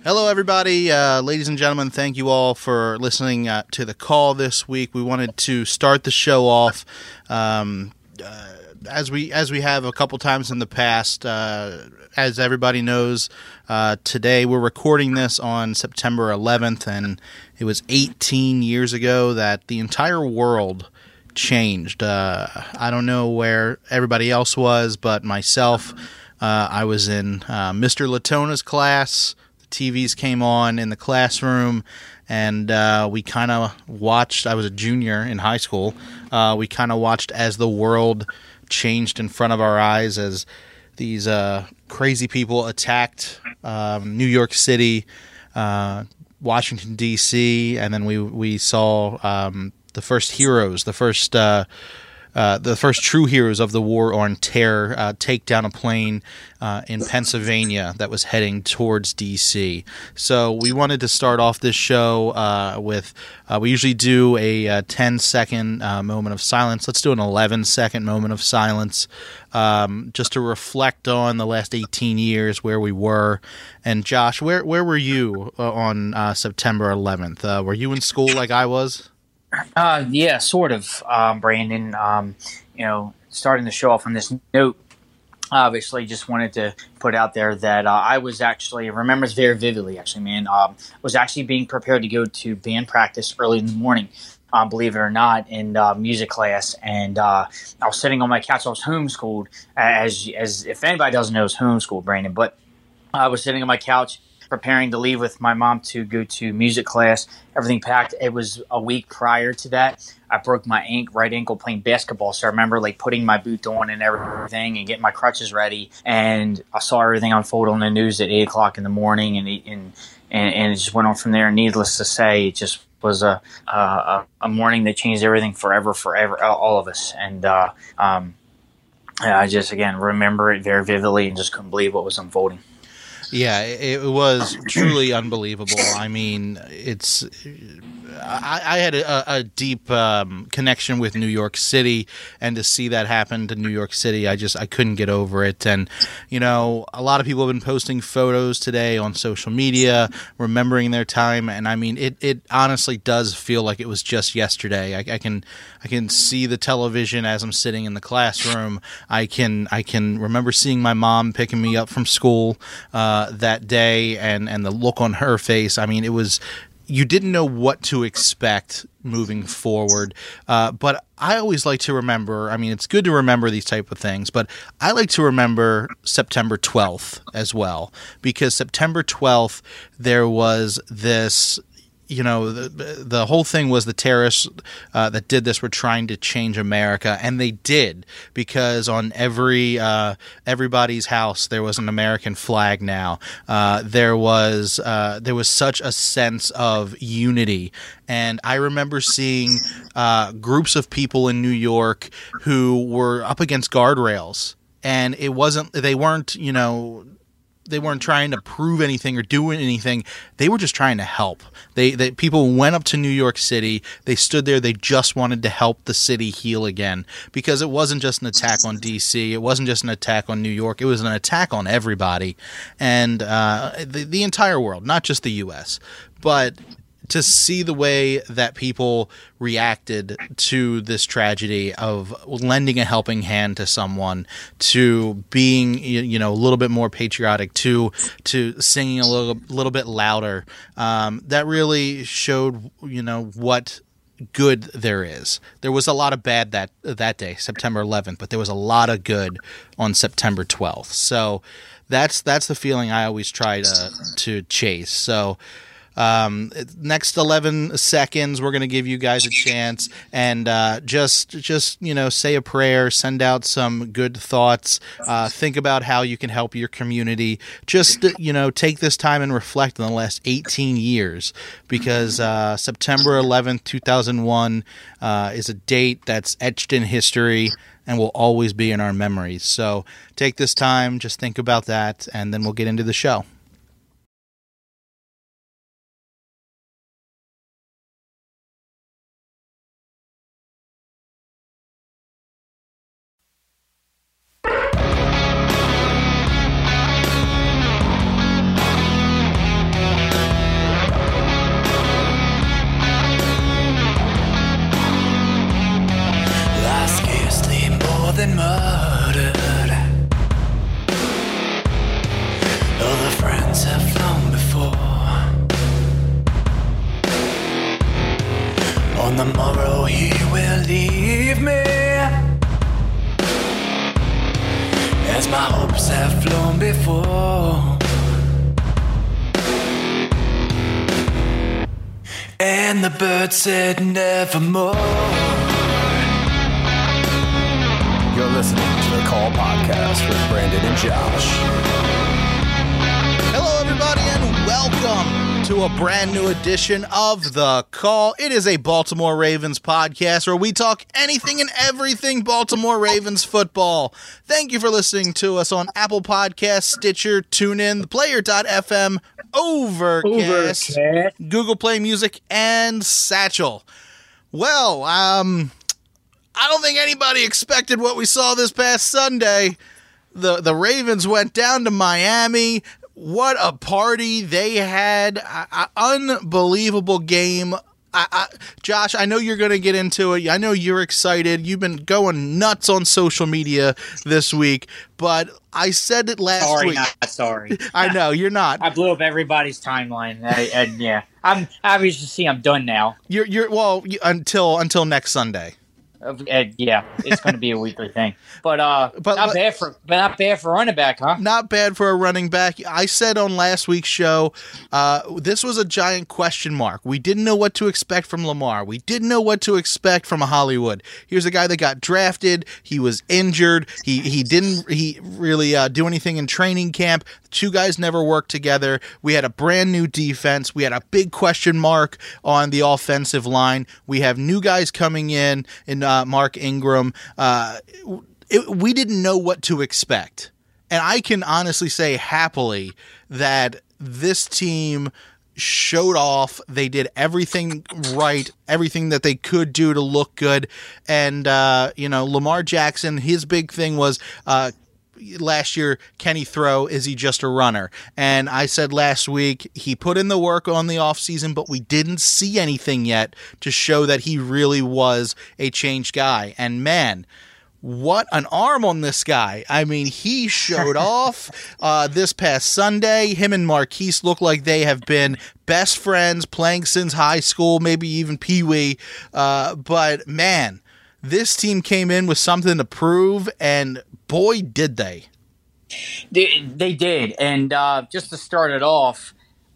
Hello, everybody. Ladies and gentlemen, thank you all for listening to the call this week. We wanted to start the show off as we have a couple times in the past. As everybody knows, today we're recording this on September 11th, and it was 18 years ago that the entire world changed. I don't know where everybody else was, but myself, I was in Mr. Latona's class. TVs came on in the classroom, and we kind of watched. I was a junior in high school. We kind of watched as the world changed in front of our eyes as these crazy people attacked New York City, Washington, D.C., and then we saw the first heroes, the first true heroes of the war on terror take down a plane in Pennsylvania that was heading towards D.C. So we wanted to start off this show with, we usually do a 10-second moment of silence. Let's do an 11-second moment of silence just to reflect on the last 18 years, where we were. And Josh, where were you on September 11th? Were you in school like I was? Yeah, sort of, Brandon. Starting the show off on this note, obviously just wanted to put out there that I was actually, remember this very vividly, actually, man, was actually being prepared to go to band practice early in the morning, believe it or not, in music class. And I was sitting on my couch. I was homeschooled, as if anybody doesn't know, it's homeschooled, Brandon. But I was sitting on my couch, preparing to leave with my mom to go to music class, everything packed. It was a week prior to that. I broke my right ankle playing basketball, so I remember putting my boot on and everything and getting my crutches ready. And I saw everything unfold on the news at 8 o'clock in the morning, and it just went on from there. Needless to say, it just was a morning that changed everything forever, all of us. And I just, again, remember it very vividly and just couldn't believe what was unfolding. Yeah, it was truly unbelievable. I mean, I had a deep connection with New York City, and to see that happen to New York City, I couldn't get over it. And, a lot of people have been posting photos today on social media, remembering their time. And I mean, it honestly does feel like it was just yesterday. I can see the television as I'm sitting in the classroom. I can remember seeing my mom picking me up from school that day, and the look on her face. I mean, you didn't know what to expect moving forward. But I always like to remember, I mean, it's good to remember these type of things, but I like to remember September 12th as well, because September 12th, there was this, the whole thing was the terrorists that did this were trying to change America, and they did, because on everybody's house there was an American flag now. There was such a sense of unity, and I remember seeing groups of people in New York who were up against guardrails, and they weren't trying to prove anything or do anything. They were just trying to help. People went up to New York City. They stood there. They just wanted to help the city heal again, because it wasn't just an attack on D.C. It wasn't just an attack on New York. It was an attack on everybody, and the entire world, not just the U.S. But to see the way that people reacted to this tragedy of lending a helping hand to someone, to being, a little bit more patriotic, to singing a little bit louder, that really showed, what good there is. There was a lot of bad that day, September 11th, but there was a lot of good on September 12th. So that's the feeling I always try to chase. So next 11 seconds, we're going to give you guys a chance, and just say a prayer, send out some good thoughts, think about how you can help your community. Just take this time and reflect on the last 18 years, because September 11th, 2001 is a date that's etched in history and will always be in our memories. So take this time, just think about that, and then we'll get into the show. hopes have flown before. On the morrow he will leave me, as my hopes have flown before. And the bird said nevermore. You're listening to the Call Podcast with Brandon and Josh. Hello, everybody, and welcome to a brand new edition of The Call. It is a Baltimore Ravens podcast where we talk anything and everything Baltimore Ravens football. Thank you for listening to us on Apple Podcasts, Stitcher, TuneIn, Player.fm, Overcast, Google Play Music, and Satchel. Well, I don't think anybody expected what we saw this past Sunday. The Ravens went down to Miami. What a party they had. Unbelievable game. Josh, I know you're going to get into it. I know you're excited. You've been going nuts on social media this week, but I said it last week. Sorry. I know, you're not. I blew up everybody's timeline. And yeah, I'm obvious to see I'm done now. Until next Sunday. Yeah, it's going to be a weekly thing, but not bad for running back, huh? Not bad for a running back. I said on last week's show, this was a giant question mark. We didn't know what to expect from Lamar. We didn't know what to expect from Hollywood. Here's a guy that got drafted. He was injured. He didn't really do anything in training camp. The two guys never worked together. We had a brand new defense. We had a big question mark on the offensive line. We have new guys coming in Mark Ingram. We didn't know what to expect. And I can honestly say happily that this team showed off. They did everything right, everything that they could do to look good. And, Lamar Jackson, his big thing was last year, can he throw? Is he just a runner? And I said last week, he put in the work on the offseason, but we didn't see anything yet to show that he really was a changed guy. And man, what an arm on this guy. I mean, he showed off this past Sunday. Him and Marquise look like they have been best friends, playing since high school, maybe even Pee-wee. But man, this team came in with something to prove, and boy, did they. They did. And just to start it off,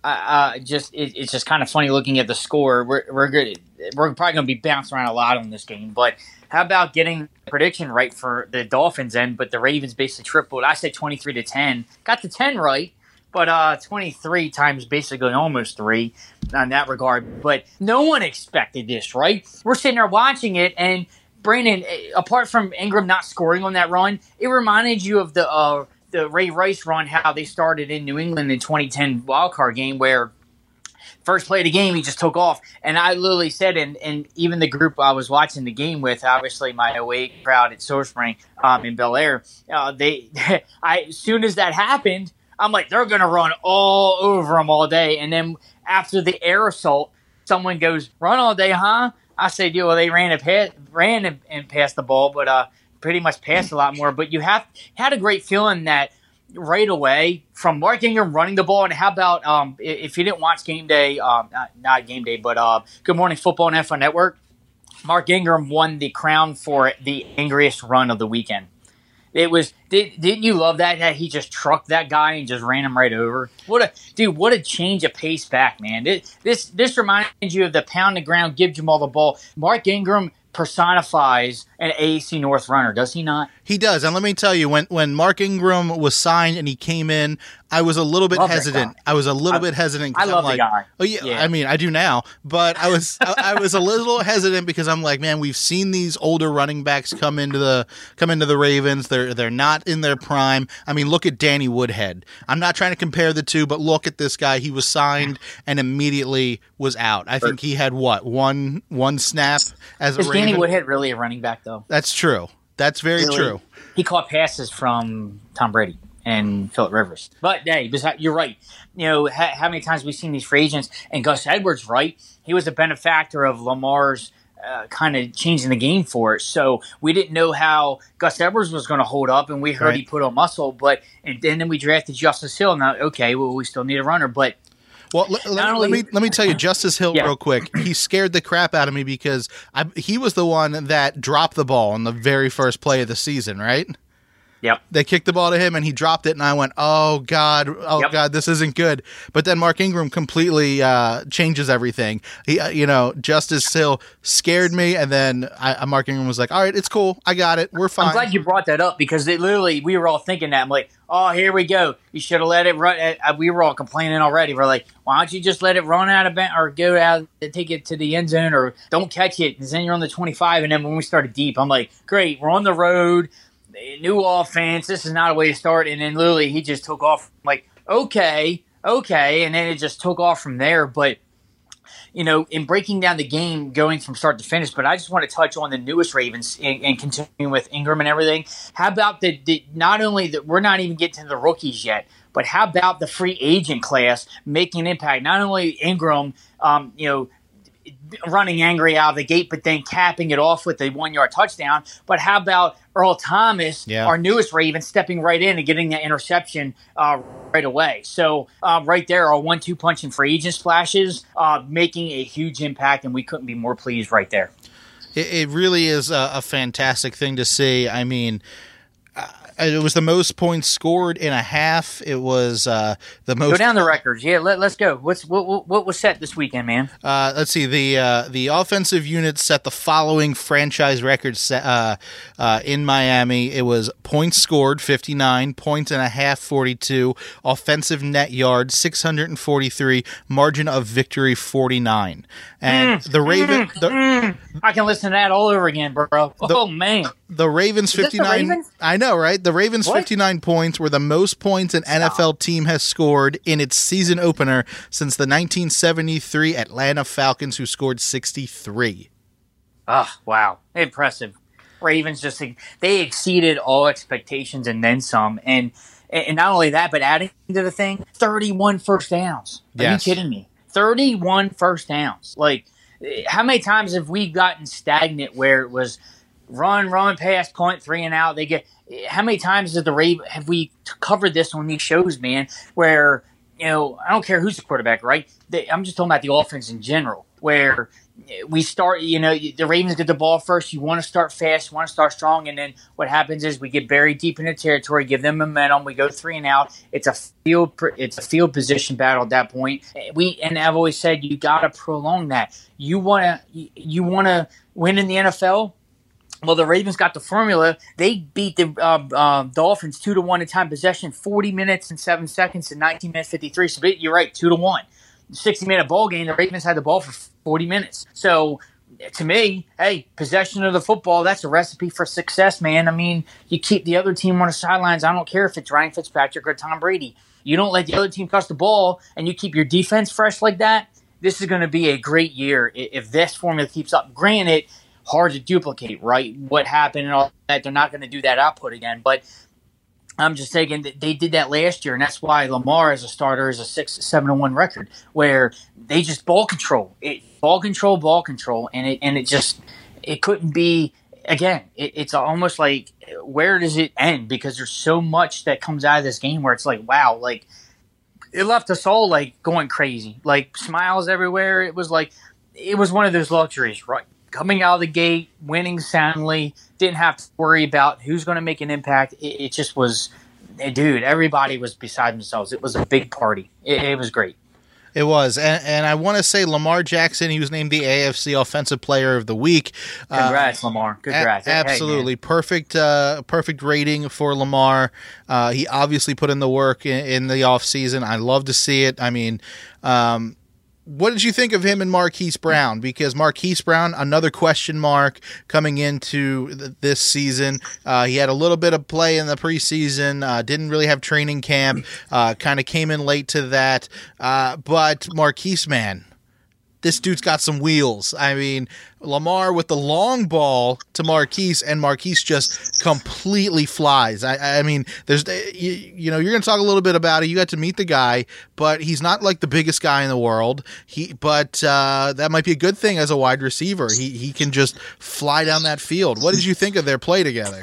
it's just kind of funny looking at the score. We're good. We're probably going to be bouncing around a lot on this game, but how about getting the prediction right for the Dolphins end? But the Ravens basically tripled. I said 23-10. Got the 10 right, but 23 times basically almost 3 on that regard. But no one expected this, right? We're sitting there watching it, and Brandon, apart from Ingram not scoring on that run, it reminded you of the Ray Rice run, how they started in New England in 2010 wildcard game, where first play of the game, he just took off. And I literally said, and even the group I was watching the game with, obviously my 08 crowd at Silver Spring in Bel Air, as soon as that happened, I'm like, they're going to run all over him all day. And then after the air assault, someone goes, run all day, huh? I said, they ran and passed the ball, but pretty much passed a lot more. But you had a great feeling that right away from Mark Ingram running the ball. And how about if you didn't watch Game Day, not Game Day, but Good Morning Football on NFL Network, Mark Ingram won the crown for the angriest run of the weekend. It was. Didn't you love that he just trucked that guy and just ran him right over? What a change of pace back, man. This reminds you of the pound the ground, give Jamal the ball. Mark Ingram personifies an AAC North runner, does he not? He does. And let me tell you, when Mark Ingram was signed and he came in, I was a little bit hesitant. I was a little bit hesitant. I love the guy. Oh yeah, I mean, I do now, but I was a little hesitant because I'm like, man, we've seen these older running backs come into the Ravens. They're not in their prime. I mean, look at Danny Woodhead. I'm not trying to compare the two, but look at this guy. He was signed and immediately was out. I think he had one snap as a Raven. Is Danny Woodhead really a running back though? That's true. That's very true. He caught passes from Tom Brady and Phillip Rivers. But hey, you're right. How many times we've seen these free agents, and Gus Edwards, right? He was a benefactor of Lamar's kind of changing the game for it. So we didn't know how Gus Edwards was going to hold up, and we heard he put on muscle. And then we drafted Justice Hill. Now, okay, well, we still need a runner, but. Well, let me tell you, Justice Hill, real quick. He scared the crap out of me because he was the one that dropped the ball on the very first play of the season, right? Yep. They kicked the ball to him, and he dropped it, and I went, oh, God, God, this isn't good. But then Mark Ingram completely changes everything. He, Justice Hill scared me, and then Mark Ingram was like, all right, it's cool. I got it. We're fine. I'm glad you brought that up because we were all thinking that. I'm like, oh, here we go. You should have let it run. We were all complaining already. We're like, why don't you just let it run out of bounds or go out and take it to the end zone or don't catch it because then you're on the 25. And then when we started deep, I'm like, great, we're on the road. New offense. This is not a way to start. And then literally he just took off. I'm like, okay. And then it just took off from there. But, in breaking down the game going from start to finish, but I just want to touch on the newest Ravens and continuing with Ingram and everything. How about not only that we're not even getting to the rookies yet, but how about the free agent class making an impact? Not only Ingram, running angry out of the gate, but then capping it off with a 1-yard touchdown. But how about Earl Thomas, our newest Raven, stepping right in and getting that interception right away? So right there, our 1-2 punch and free agent splashes, making a huge impact, and we couldn't be more pleased right there. It really is a fantastic thing to see. I mean, it was the most points scored in a half. It was the most. Go down the records. Yeah, let's go. What was set this weekend, man? Let's see. The offensive unit set the following franchise records in Miami. It was points scored 59, points and a half 42, offensive net yards 643, margin of victory 49. And the Ravens. I can listen to that all over again, bro. Man. The Ravens 59. I know, right? The Ravens 59 points were the most points an NFL team has scored in its season opener since the 1973 Atlanta Falcons, who scored 63. Oh, wow. Impressive. Ravens they exceeded all expectations and then some. And not only that, but adding to the thing, 31 first downs. Are you kidding me? 31 first downs. Like, how many times have we gotten stagnant where it was run, pass, point, 3 and out? How many times have we covered this on these shows, man, where, I don't care who's the quarterback, right? I'm just talking about the offense in general, where we start, the Ravens get the ball first. You want to start fast, you want to start strong, and then what happens is we get buried deep in the territory, give them momentum, we go 3 and out. It's a field position battle at that point. And I've always said you got to prolong that. You want to win in the NFL. Well, the Ravens got the formula. They beat the Dolphins 2-1 in time possession, 40 minutes and 7 seconds and 19 minutes 53. So you're right, 2-1. 60-minute ball game. The Ravens had the ball for 40 minutes. So to me, hey, possession of the football, that's a recipe for success, man. I mean, you keep the other team on the sidelines. I don't care if it's Ryan Fitzpatrick or Tom Brady. You don't let the other team touch the ball, and you keep your defense fresh like that. This is going to be a great year if this formula keeps up. Granted, hard to duplicate, right? What happened and all that. They're not going to do that output again. But I'm just saying that they did that last year, and that's why Lamar as a starter is a 6-7-1 record, where they just ball control, and it couldn't be. Again, it's almost like, where does it end? Because there's so much that comes out of this game where it's like, wow, like it left us all like going crazy, like smiles everywhere. It was one of those luxuries, right? Coming out of the gate, winning soundly, didn't have to worry about who's going to make an impact. It just was, dude, everybody was beside themselves. It was a big party. It was great. It was. And I want to say Lamar Jackson, he was named the AFC Offensive Player of the Week. Congrats, Lamar. Congrats. Absolutely. Hey, perfect rating for Lamar. He obviously put in the work in the offseason. I love to see it. I mean, what did you think of him and Marquise Brown? Because Marquise Brown, another question mark coming into this season. He had a little bit of play in the preseason, didn't really have training camp, kind of came in late to that. But Marquise, man, this dude's got some wheels. I mean, Lamar with the long ball to Marquise, and Marquise just completely flies. I mean, there's you know, you're going to talk a little bit about it. You got to meet the guy, but he's not like the biggest guy in the world. But that might be a good thing as a wide receiver. He can just fly down that field. What did you think of their play together?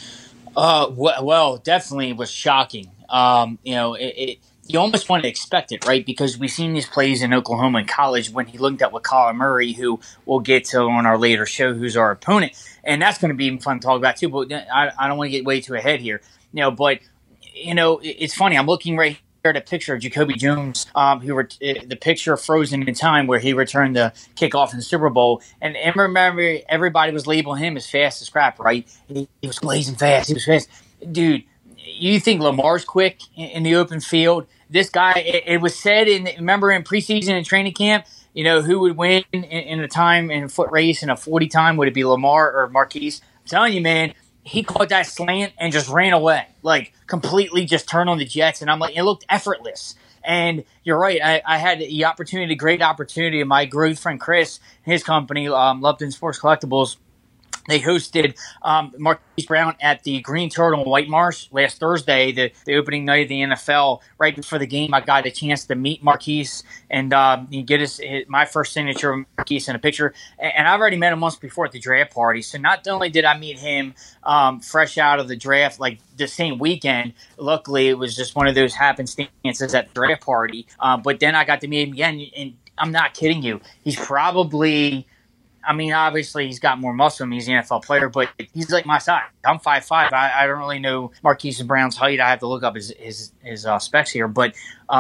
Well, definitely was shocking. You know, you almost want to expect it, right? Because we've seen these plays in Oklahoma in college when he linked up with Kyler Murray, who we'll get to on our later show, who's our opponent. And that's going to be fun to talk about too, but I don't want to get way too ahead here. You know, but, you know, it's funny. I'm looking right here at a picture of Jacoby Jones, the picture frozen in time where he returned the kickoff in the Super Bowl. And remember, everybody was labeling him as fast as crap, right? He was blazing fast. He was fast. Dude, you think Lamar's quick in the open field? This guy, it was said remember in preseason and training camp, you know, who would win in a time in a foot race in a 40 time? Would it be Lamar or Marquise? I'm telling you, man, he caught that slant and just ran away, like completely just turned on the jets. And I'm like, it looked effortless. And you're right. I had the great opportunity of my good friend Chris, his company, Lupton Sports Collectibles. They hosted Marquise Brown at the Green Turtle in White Marsh last Thursday, the opening night of the NFL. Right before the game, I got a chance to meet Marquise and get my first signature of Marquise in a picture. And I've already met him once before at the draft party. So not only did I meet him fresh out of the draft, like the same weekend, luckily it was just one of those happenstances at the draft party. But then I got to meet him again, and I'm not kidding you. He's probably... I mean, obviously, he's got more muscle than me. He's an NFL player, but he's like my size. I'm 5'5". I don't really know Marquise Brown's height. I have to look up his specs here. But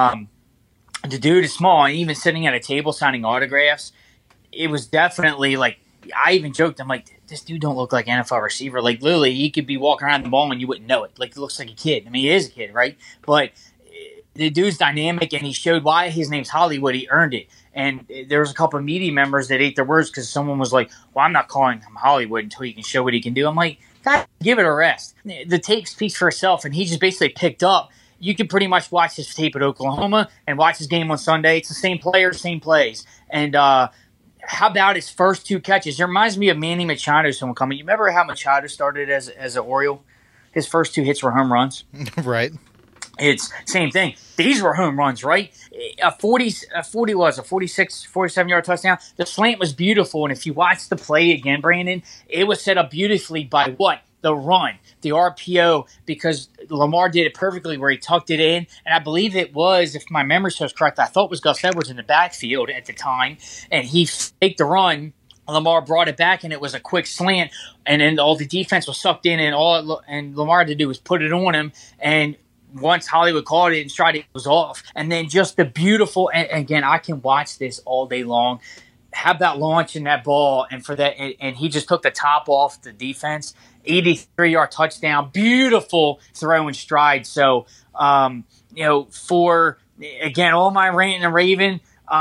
the dude is small, and even sitting at a table signing autographs, it was definitely like, I even joked, I'm like, this dude don't look like an NFL receiver. Like, literally, he could be walking around the ball and you wouldn't know it. Like, he looks like a kid. I mean, he is a kid, right? But the dude's dynamic, and he showed why his name's Hollywood. He earned it. And there was a couple of media members that ate their words because someone was like, well, I'm not calling him Hollywood until he can show what he can do. I'm like, God, give it a rest. The tape speaks for itself, and he just basically picked up. You can pretty much watch his tape at Oklahoma and watch his game on Sunday. It's the same players, same plays. And how about his first two catches? It reminds me of Manny Machado, someone coming. You remember how Machado started as an Oriole? His first two hits were home runs. Right. It's same thing. These were home runs, right? A 47-yard touchdown. The slant was beautiful, and if you watch the play again, Brandon, it was set up beautifully by what? The run, the RPO, because Lamar did it perfectly where he tucked it in, and I believe it was, if my memory serves correct, I thought it was Gus Edwards in the backfield at the time, and he faked the run. Lamar brought it back, and it was a quick slant, and then all the defense was sucked in, and Lamar had to do was put it on him, and once Hollywood called it and tried it was off. And then just the beautiful, and again, I can watch this all day long. How about launching that ball and for that, and he just took the top off the defense. 83-yard touchdown, beautiful throw and stride. So, you know, for again, all my ranting and raving,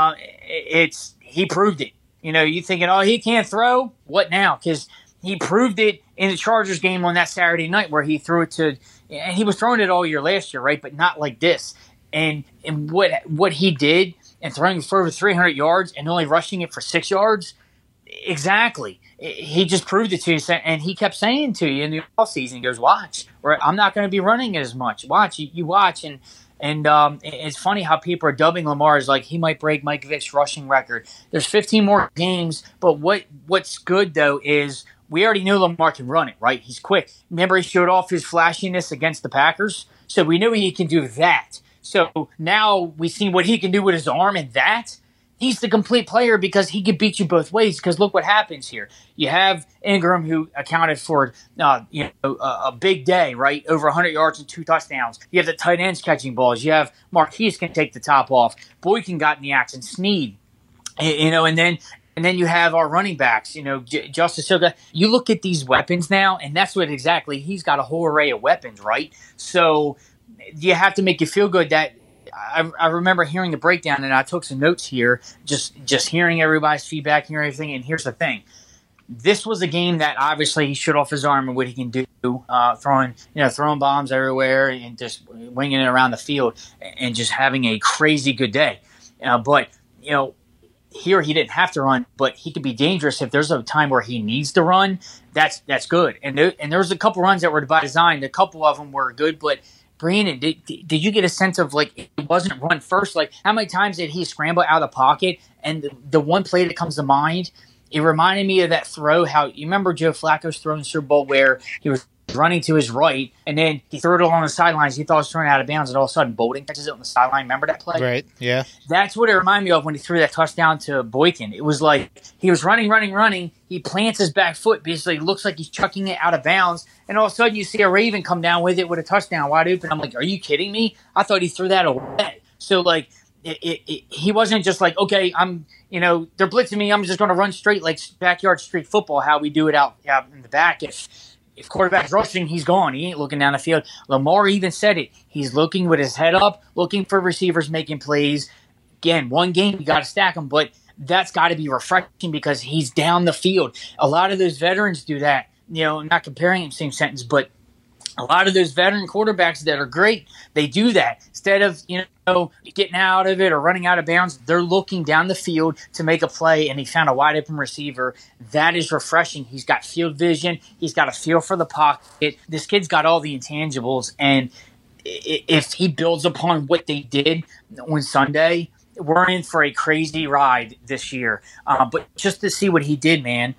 he proved it. You know, you thinking, oh, he can't throw? What now? Because he proved it in the Chargers game on that Saturday night where he threw it to. And he was throwing it all year last year, right? But not like this. And what he did and throwing for over 300 yards and only rushing it for 6 yards, exactly. He just proved it to you. And he kept saying to you in the offseason, he goes, watch. I'm not going to be running as much. Watch. You watch. And it's funny how people are dubbing Lamar as like he might break Mike Vick's rushing record. There's 15 more games. But what's good, though, is – we already knew Lamar can run it, right? He's quick. Remember, he showed off his flashiness against the Packers? So we knew he can do that. So now we've seen what he can do with his arm, and that, he's the complete player because he can beat you both ways. Because look what happens here. You have Ingram, who accounted for a big day, right? Over 100 yards and 2 touchdowns. You have the tight ends catching balls. You have Marquise can take the top off. Boykin got in the action. Snead. You know, and then you have our running backs, you know, Justice Hill. You look at these weapons now, and that's what exactly, he's got a whole array of weapons, right? So you have to make you feel good that I remember hearing the breakdown, and I took some notes here, just hearing everybody's feedback, hearing everything. And here's the thing. This was a game that obviously he showed off his arm and what he can do, throwing bombs everywhere and just winging it around the field and just having a crazy good day. But, you know, here he didn't have to run, but he could be dangerous if there's a time where he needs to run. That's good. And there was a couple runs that were by design. A couple of them were good, but Brandon, did you get a sense of like it wasn't run first? Like how many times did he scramble out of the pocket? And the one play that comes to mind, it reminded me of that throw. How you remember Joe Flacco's throw in the Super Bowl where he was running to his right, and then he threw it along the sidelines. He thought it was thrown out of bounds, and all of a sudden Bolden catches it on the sideline. Remember that play? Right, yeah. That's what it reminded me of when he threw that touchdown to Boykin. It was like he was running. He plants his back foot, basically looks like he's chucking it out of bounds, and all of a sudden you see a Raven come down with it with a touchdown wide open. I'm like, are you kidding me? I thought he threw that away. So, like, he wasn't just like, okay, they're blitzing me. I'm just going to run straight like backyard street football, how we do it out in the back. If quarterback's rushing, he's gone. He ain't looking down the field. Lamar even said it. He's looking with his head up, looking for receivers making plays. Again, one game, you got to stack him, but that's got to be refreshing because he's down the field. A lot of those veterans do that. I'm not comparing them same sentence, but a lot of those veteran quarterbacks that are great, they do that. Instead of, getting out of it or running out of bounds, they're looking down the field to make a play, and he found a wide open receiver. That is refreshing. He's got field vision. He's got a feel for the pocket. This kid's got all the intangibles, and if he builds upon what they did on Sunday, we're in for a crazy ride this year. But just to see what he did, man,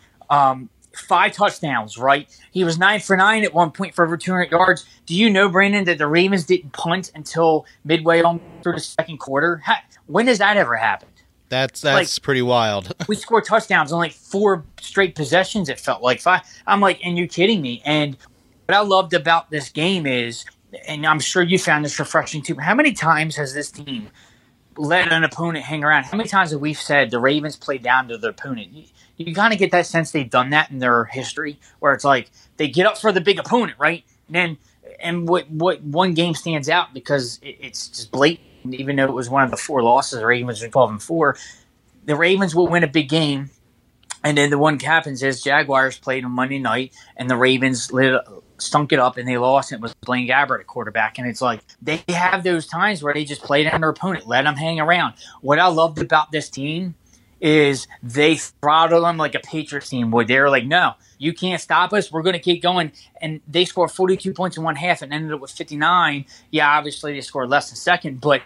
5 touchdowns, right? He was 9 for 9 at one point for over 200 yards. Do you know, Brandon, that the Ravens didn't punt until midway on through the second quarter? When does that ever happen? That's pretty wild. We scored touchdowns on like 4 straight possessions. It felt like 5. I'm like, and you're kidding me? And what I loved about this game is, and I'm sure you found this refreshing too, how many times has this team let an opponent hang around? How many times have we said the Ravens play down to their opponent? You kind of get that sense they've done that in their history, where it's like they get up for the big opponent, right? And what one game stands out because it's just blatant. Even though it was one of the 4 losses, the Ravens were 12-4. The Ravens will win a big game, and then the one that happens is Jaguars played on Monday night, and the Ravens stunk it up and they lost. And it was Blaine Gabbert at quarterback, and it's like they have those times where they just play down their opponent, let them hang around. What I loved about this team is they throttled them like a Patriots team would. They were like, no, you can't stop us. We're going to keep going. And they scored 42 points in one half and ended up with 59. Yeah, obviously they scored less than second, but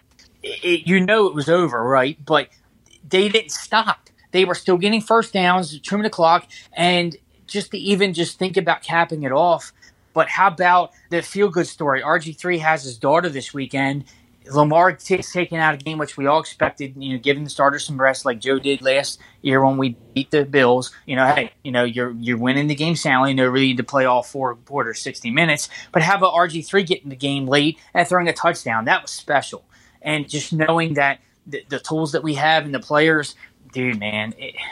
it was over, right? But they didn't stop. They were still getting first downs, trimming the clock, and just to even just think about capping it off. But how about the feel-good story? RG3 has his daughter this weekend. Lamar taking out a game which we all expected, giving the starters some rest like Joe did last year when we beat the Bills. You're winning the game soundly. No need to play all 4 quarters, 60 minutes. But how about RG3 getting the game late and throwing a touchdown? That was special. And just knowing that the tools that we have and the players, dude, man,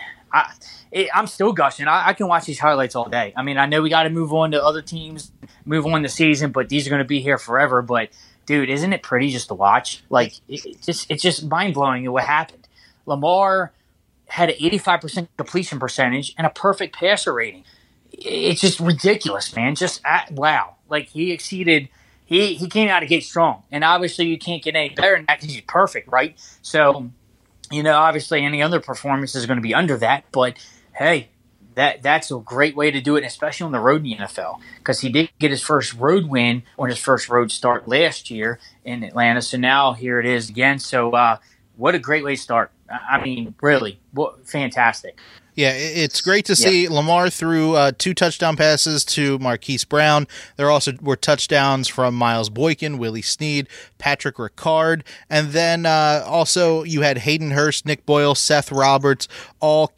I'm still gushing. I can watch these highlights all day. I mean, I know we got to move on to other teams, move on the season, but these are going to be here forever. But dude, isn't it pretty just to watch? Like, it's just mind-blowing what happened. Lamar had an 85% completion percentage and a perfect passer rating. It's just ridiculous, man. Wow. Like, he exceeded – he came out of gate strong. And obviously you can't get any better than that because he's perfect, right? So, obviously any other performance is going to be under that. But, hey – That's a great way to do it, especially on the road in the NFL, because he did get his first road win on his first road start last year in Atlanta. So now here it is again. So what a great way to start. I mean, really, fantastic. Yeah, it's great to see. Lamar threw 2 touchdown passes to Marquise Brown. There also were touchdowns from Miles Boykin, Willie Snead, Patrick Ricard, and then also you had Hayden Hurst, Nick Boyle, Seth Roberts, all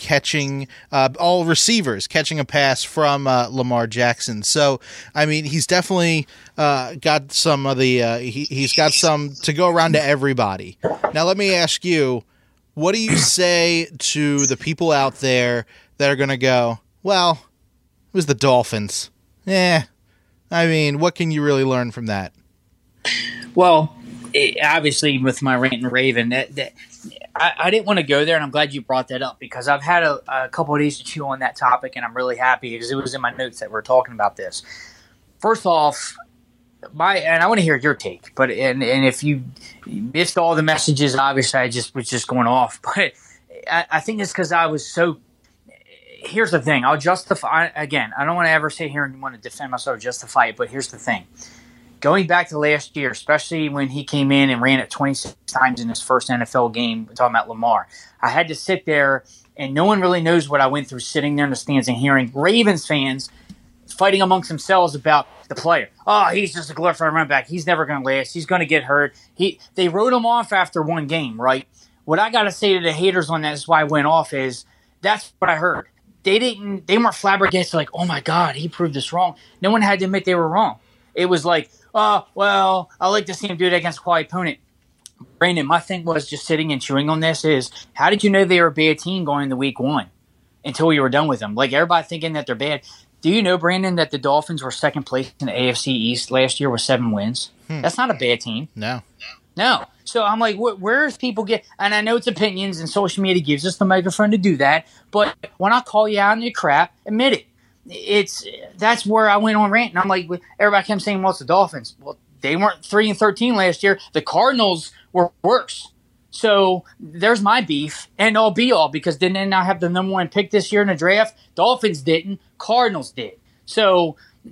receivers catching a pass from Lamar Jackson. So, I mean, he's definitely got some of the he's got some to go around to everybody. Now, let me ask you, what do you say to the people out there that are going to go, well, it was the Dolphins? I mean, what can you really learn from that? Well, obviously with my rant and raving, I didn't want to go there, and I'm glad you brought that up because I've had a couple of days to chew on that topic, and I'm really happy because it was in my notes that we're talking about this. First off, and I want to hear your take, but and if you missed all the messages, obviously I was just going off. But I think it's because I was so. Here's the thing. I'll justify again. I don't want to ever sit here and want to defend myself or justify it, but here's the thing. Going back to last year, especially when he came in and ran it 26 times in his first NFL game, we're talking about Lamar, I had to sit there, and no one really knows what I went through sitting there in the stands and hearing Ravens fans fighting amongst themselves about the player. Oh, he's just a glorified running back. He's never going to last. He's going to get hurt. They wrote him off after one game, right? What I got to say to the haters on that is why I went off is that's what I heard. They weren't flabbergasted like, oh my God, he proved us wrong. No one had to admit they were wrong. It was like, oh, well, I like to see him do it against a quality opponent. Brandon, my thing was just sitting and chewing on this is, how did you know they were a bad team going into week one until you were done with them? Like everybody thinking that they're bad. Do you know, Brandon, that the Dolphins were second place in the AFC East last year with 7 wins? That's not a bad team. No. So I'm like, where's people get – and I know it's opinions and social media gives us the microphone to do that, but when I call you out on your crap, admit it. That's where I went on rant. And I'm like, everybody kept saying, well, it's the Dolphins. Well, they weren't 3-13 last year. The Cardinals were worse. So there's my beef, and all be all, because didn't they not have the number 1 pick this year in the draft? Dolphins didn't. Cardinals did. So,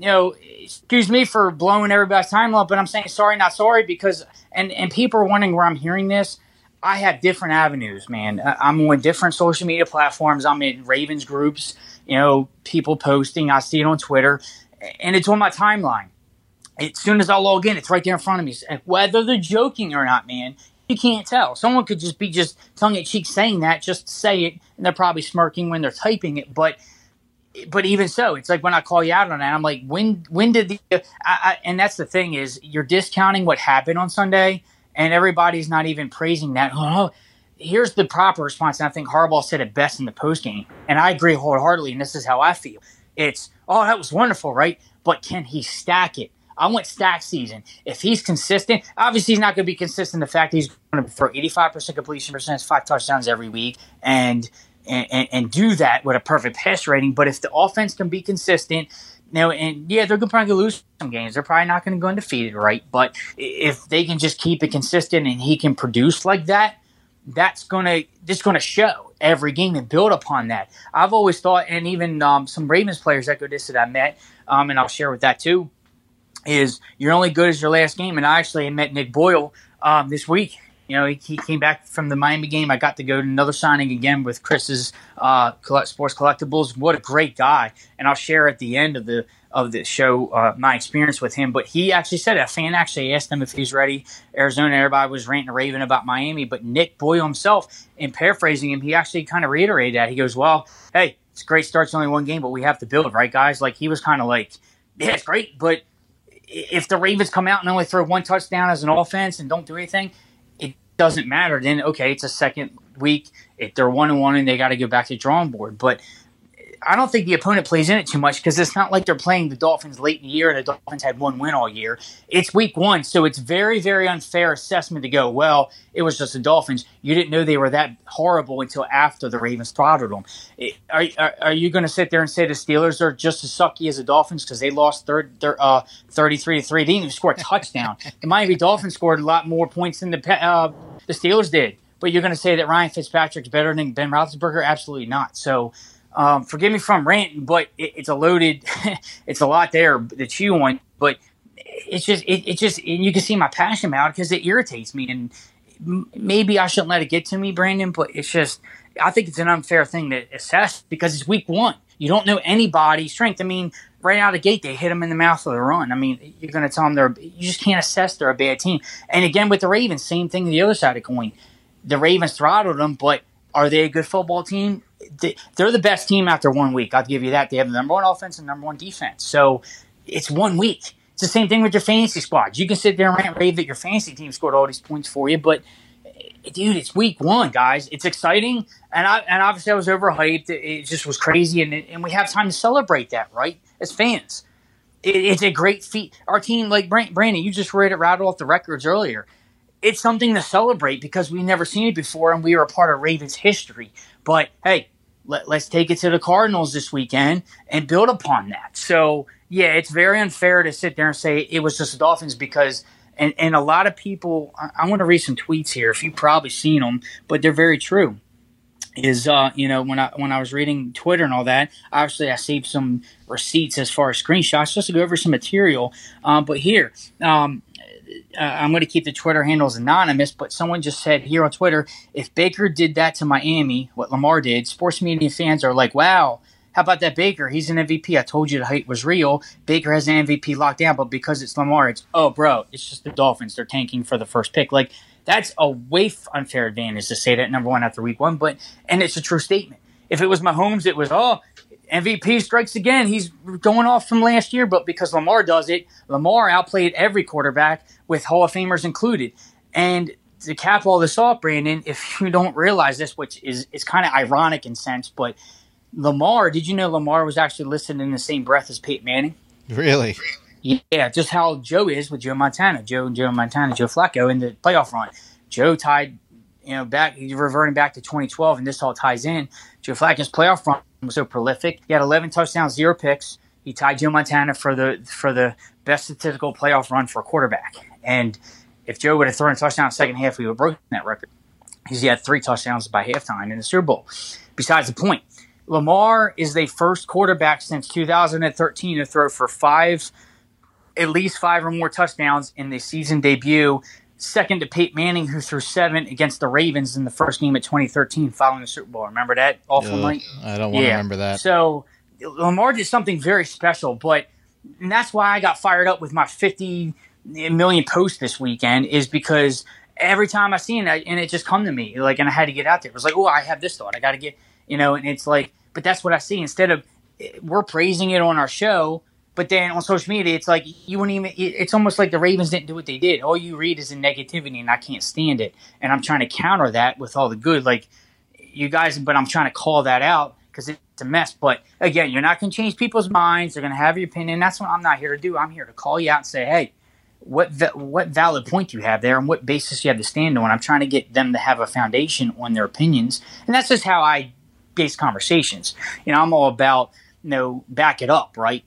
excuse me for blowing everybody's time up, but I'm saying sorry, not sorry, because and people are wondering where I'm hearing this. I have different avenues, man. I'm on different social media platforms. I'm in Ravens groups, people posting. I see it on Twitter, and it's on my timeline. As soon as I log in, it's right there in front of me. Whether they're joking or not, man, you can't tell. Someone could just be tongue-in-cheek saying that just to say it, and they're probably smirking when they're typing it. But even so, it's like when I call you out on that, I'm like, when did the and that's the thing is you're discounting what happened on Sunday, and everybody's not even praising that. Oh, here's the proper response, and I think Harbaugh said it best in the postgame, and I agree wholeheartedly, and this is how I feel. It's, oh, that was wonderful, right? But can he stack it? I want stack season. If he's consistent, obviously he's not going to be consistent. The fact that he's going to throw 85% completion percentage, 5 touchdowns every week, and do that with a perfect pass rating. But if the offense can be consistent, they're probably going to lose some games. They're probably not going to go undefeated, right? But if they can just keep it consistent and he can produce like that, that's going to show every game and build upon that. I've always thought, and even some Ravens players echo this that I met, and I'll share with that too, is you're only good as your last game. And I actually met Nick Boyle this week. He came back from the Miami game. I got to go to another signing again with Chris's Sports Collectibles. What a great guy! And I'll share at the end of the show my experience with him. But he actually said a fan actually asked him if he's ready. Arizona, everybody was ranting and raving about Miami, but Nick Boyle himself, in paraphrasing him, he actually kind of reiterated that. He goes, "Well, hey, it's a great start. It's only one game, but we have to build, right, guys?" Like he was kind of like, "Yeah, it's great, but if the Ravens come out and only throw 1 touchdown as an offense and don't do anything, it doesn't matter. Then, okay, it's a second week. If they're 1-1 and they got to go back to the drawing board." But I don't think the opponent plays in it too much because it's not like they're playing the Dolphins late in the year and the Dolphins had 1 win all year. It's week 1, so it's very, very unfair assessment to go, well, it was just the Dolphins. You didn't know they were that horrible until after the Ravens throttled them. Are you going to sit there and say the Steelers are just as sucky as the Dolphins because they lost 33-3? They didn't even score a touchdown. The Miami Dolphins scored a lot more points than the Steelers did. But you're going to say that Ryan Fitzpatrick's better than Ben Roethlisberger? Absolutely not. So forgive me from ranting, but it's a loaded, it's a lot there to chew on. But it's just, and you can see my passion about it because it irritates me. And maybe I shouldn't let it get to me, Brandon, but it's just, I think it's an unfair thing to assess because it's week 1. You don't know anybody's strength. I mean, right out of the gate, they hit them in the mouth with a run. I mean, you're going to tell them you just can't assess they're a bad team. And again, with the Ravens, same thing to the other side of the coin. The Ravens throttled them, but are they a good football team? They're the best team after 1 week. I'll give you that. They have the number 1 offense and number 1 defense. So it's 1 week. It's the same thing with your fantasy squad. You can sit there and rant and rave that your fantasy team scored all these points for you, but dude, it's week 1, guys. It's exciting, and obviously I was overhyped. It just was crazy, and we have time to celebrate that, right? As fans, it's a great feat. Our team, like Brandon, you just rattled off the records earlier. It's something to celebrate because we've never seen it before, and we were a part of Ravens history. But hey, let's take it to the Cardinals this weekend and build upon that. So yeah, it's very unfair to sit there and say it was just the Dolphins because. And a lot of people, I want to read some tweets here. If you've probably seen them, but they're very true. is when I was reading Twitter and all that, obviously I saved some receipts as far as screenshots just to go over some material. But here, I'm going to keep the Twitter handles anonymous, but someone just said here on Twitter, if Baker did that to Miami, what Lamar did, sports media fans are like, wow, how about that Baker? He's an MVP. I told you the hype was real. Baker has an MVP locked down, but because it's Lamar, it's, oh, bro, it's just the Dolphins. They're tanking for the first pick. Like, that's a way unfair advantage to say that, number one, after week one, and it's a true statement. If it was Mahomes, it was, oh, MVP strikes again. He's going off from last year, but because Lamar does it, Lamar outplayed every quarterback with Hall of Famers included. And to cap all this off, Brandon, if you don't realize this, which is kind of ironic in sense, but Lamar, did you know Lamar was actually listed in the same breath as Peyton Manning? Really? Yeah, just how Joe is with Joe Montana. Joe Flacco in the playoff run. Joe tied, reverting back to 2012, and this all ties in. Joe Flacco's playoff run was so prolific. He had 11 touchdowns, 0 picks. He tied Joe Montana for the best statistical playoff run for a quarterback. And if Joe would have thrown a touchdown in the second half, we would have broken that record because he had 3 touchdowns by halftime in the Super Bowl. Besides the point, Lamar is the first quarterback since 2013 to throw for at least 5 or more touchdowns in the season debut. Second to Peyton Manning, who threw 7 against the Ravens in the first game of 2013 following the Super Bowl. Remember that awful night? I don't want to remember that. So Lamar did something very special, and that's why I got fired up with my 50 million posts this weekend, is because every time I see it, and it just come to me, and I had to get out there. It was like, oh, I have this thought. I got to get, and it's like, but that's what I see. Instead of, we're praising it on our show, but then on social media, it's like you wouldn't even. It's almost like the Ravens didn't do what they did. All you read is the negativity, and I can't stand it. And I'm trying to counter that with all the good, like you guys. But I'm trying to call that out because it's a mess. But again, you're not going to change people's minds. They're going to have your opinion. That's what I'm not here to do. I'm here to call you out and say, hey, what valid point you have there, and what basis you have to stand on. I'm trying to get them to have a foundation on their opinions, and that's just how I base conversations. I'm all about back it up, right?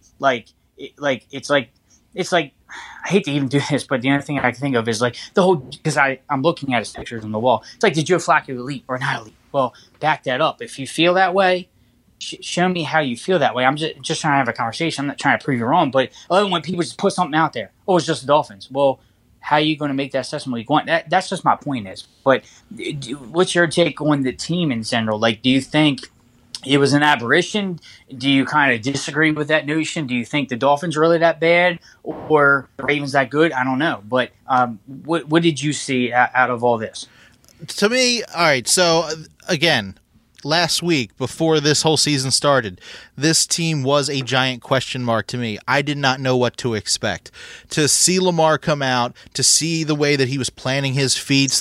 It's like I hate to even do this, but the only thing I can think of is the whole, because I'm looking at his pictures on the wall. It's like, did Joe Flacco elite or not elite? Well, back that up. If you feel that way, show me how you feel that way. I'm just trying to have a conversation. I'm not trying to prove you wrong, but I love when people just put something out there. Oh, it's just the Dolphins. Well, how are you going to make that assessment week one? That's just my point is. But what's your take on the team in general? Do you think it was an aberration? Do you kind of disagree with that notion? Do you think the Dolphins are really that bad or the Ravens that good? I don't know. But what did you see out of all this? To me, all right, so again, last week, before this whole season started, this team was a giant question mark to me. I did not know what to expect. To see Lamar come out, to see the way that he was planting his feet,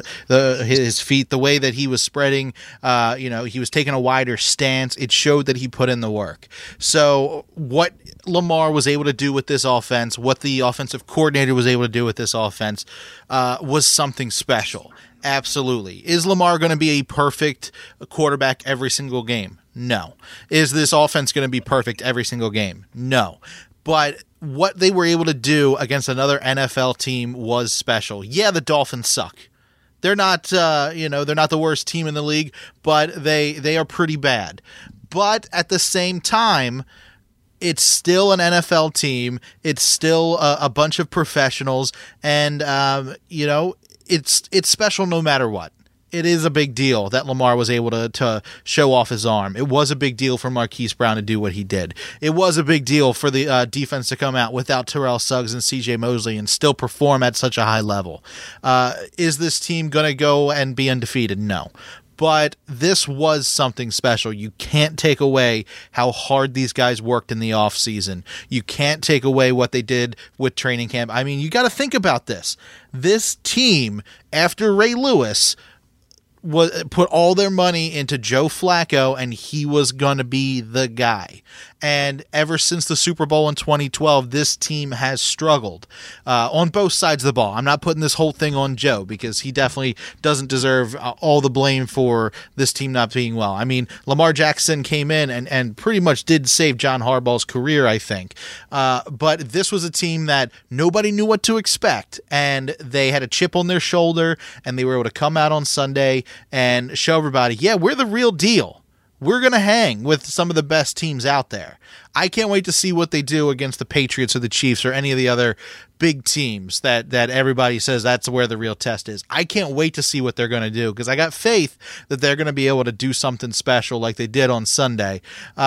his feet, the way that he was spreading, he was taking a wider stance. It showed that he put in the work. So what Lamar was able to do with this offense, what the offensive coordinator was able to do with this offense, was something special. Absolutely. Is Lamar going to be a perfect quarterback every single game? No. Is this offense going to be perfect every single game? No. But what they were able to do against another NFL team was special. Yeah, the Dolphins suck. They're not, they're not the worst team in the league, but they are pretty bad. But at the same time, it's still an NFL team. It's still a bunch of professionals, and it's special no matter what. It is a big deal that Lamar was able to show off his arm. It was a big deal for Marquise Brown to do what he did. It was a big deal for the defense to come out without Terrell Suggs and C.J. Mosley and still perform at such a high level. Is this team going to go and be undefeated? No. But this was something special. You can't take away how hard these guys worked in the offseason. You can't take away what they did with training camp. I mean, you got to think about this. This team, after Ray Lewis, put all their money into Joe Flacco, and he was going to be the guy. And ever since the Super Bowl in 2012, this team has struggled on both sides of the ball. I'm not putting this whole thing on Joe because he definitely doesn't deserve all the blame for this team not being well. I mean, Lamar Jackson came in and pretty much did save John Harbaugh's career, I think. But this was a team that nobody knew what to expect, and they had a chip on their shoulder, and they were able to come out on Sunday and show everybody, yeah, we're the real deal. We're going to hang with some of the best teams out there. I can't wait to see what they do against the Patriots or the Chiefs or any of the other big teams that everybody says that's where the real test is. I can't wait to see what they're going to do because I got faith that they're going to be able to do something special like they did on Sunday.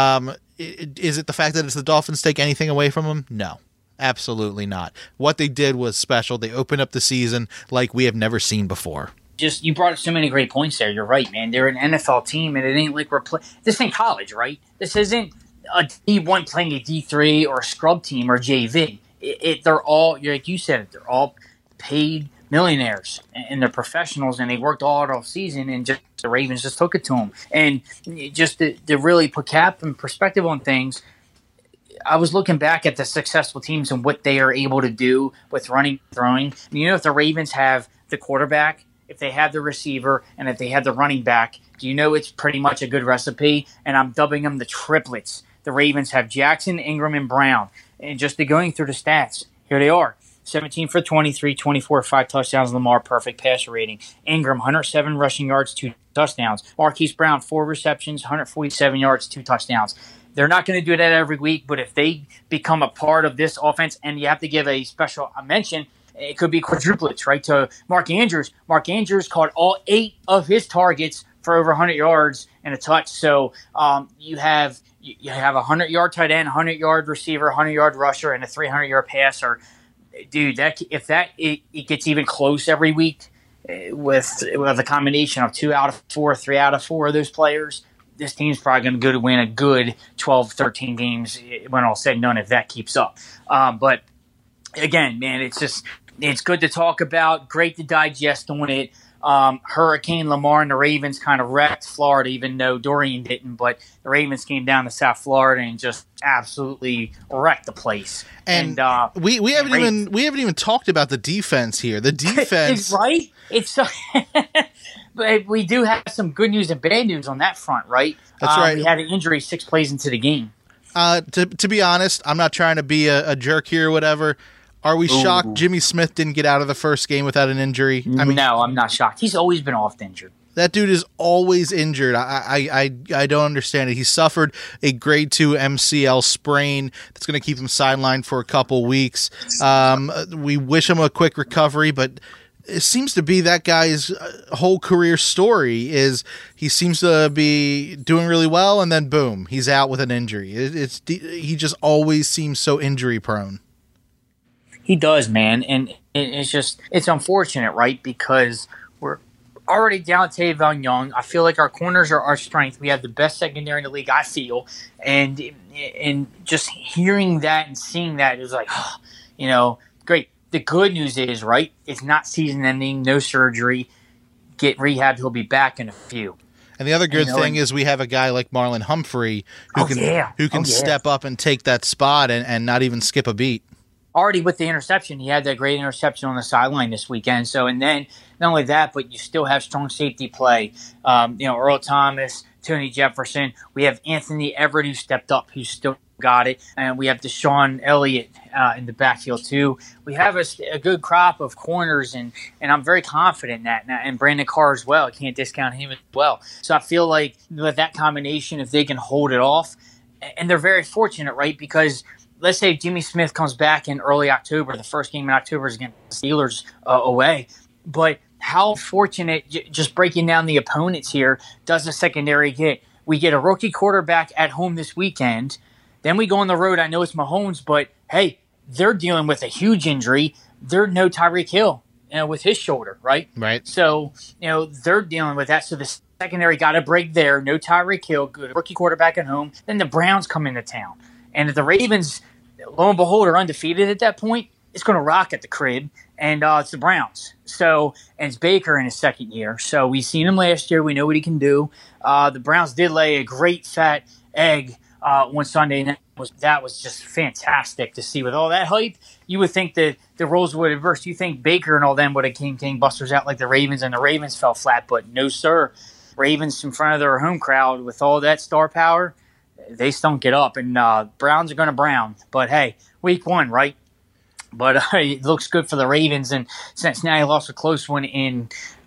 Is it the fact that it's the Dolphins take anything away from them? No, absolutely not. What they did was special. They opened up the season like we have never seen before. Just you brought up so many great points there. You're right, man. They're an NFL team, and it ain't like we're playing. This ain't college, right? This isn't a D1 playing a D3 or a scrub team or JV. They're all, like you said, they're all paid millionaires, and they're professionals, and they worked all off season, and just the Ravens just took it to them. And just to really put cap and perspective on things, I was looking back at the successful teams and what they are able to do with running, throwing. And if the Ravens have the quarterback, if they have the receiver, and if they have the running back, do you know it's pretty much a good recipe? And I'm dubbing them the triplets. The Ravens have Jackson, Ingram, and Brown. And just going through the stats, here they are. 17 for 23, 24, 5 touchdowns. Lamar, perfect passer rating. Ingram, 107 rushing yards, 2 touchdowns. Marquise Brown, 4 receptions, 147 yards, 2 touchdowns. They're not going to do that every week, but if they become a part of this offense, and you have to give a special mention, it could be quadruplets, right? To Mark Andrews. Mark Andrews caught all 8 of his targets for over 100 yards and a touch. So you have a 100-yard tight end, 100-yard receiver, 100-yard rusher, and a 300-yard passer. Dude, if it gets even close every week with a combination of 2 out of 4, 3 out of 4 of those players, this team's probably going to go to win a good 12, 13 games when all said and done if that keeps up. But again, man, it's good to talk about, great to digest on it. Hurricane Lamar and the Ravens kind of wrecked Florida, even though Dorian didn't. But the Ravens came down to South Florida and just absolutely wrecked the place. And we haven't even talked about the defense here. The defense, right? It's but we do have some good news and bad news on that front, right? That's right. We had an injury 6 plays into the game. To be honest, I'm not trying to be a jerk here or whatever. Are we shocked Jimmy Smith didn't get out of the first game without an injury? I mean, no, I'm not shocked. He's always been oft injured. That dude is always injured. I don't understand it. He suffered a grade 2 MCL sprain that's going to keep him sidelined for a couple weeks. We wish him a quick recovery, but it seems to be that guy's whole career story is he seems to be doing really well, and then boom, he's out with an injury. He just always seems so injury prone. He does, man, and it's unfortunate, right? Because we're already down Tavon Young. I feel like our corners are our strength. We have the best secondary in the league, I feel, and just hearing that and seeing that is like, great. The good news is, right, it's not season-ending, no surgery. Get rehab, he'll be back in a few. And the other good thing is we have a guy like Marlon Humphrey who can step up and take that spot and not even skip a beat. Already with the interception, he had that great interception on the sideline this weekend. So, and then not only that, but you still have strong safety play. Earl Thomas, Tony Jefferson. We have Anthony Everett who stepped up, who's still got it, and we have Deshaun Elliott in the backfield too. We have a good crop of corners, and I'm very confident in that. And Brandon Carr as well. I can't discount him as well. So I feel like with that combination, if they can hold it off, and they're very fortunate, right? Because let's say Jimmy Smith comes back in early October. The first game in October is against the Steelers away. But how fortunate, just breaking down the opponents here, does the secondary get? We get a rookie quarterback at home this weekend. Then we go on the road. I know it's Mahomes, but hey, they're dealing with a huge injury. They're no Tyreek Hill with his shoulder, right? Right. So, they're dealing with that. So the secondary got a break there. No Tyreek Hill, good rookie quarterback at home. Then the Browns come into town. And if the Ravens, lo and behold, are undefeated at that point, it's going to rock at the crib. And it's the Browns. So, and it's Baker in his second year. So we've seen him last year. We know what he can do. The Browns did lay a great fat egg one Sunday, and that was just fantastic to see. With all that hype, you would think that the roles would reverse. You think Baker and all them would have came busters out like the Ravens, and the Ravens fell flat. But no, sir. Ravens in front of their home crowd with all that star power, they stunk it up. And Browns are going to Brown. But hey, week 1, right? But it looks good for the Ravens, and Cincinnati lost a close one in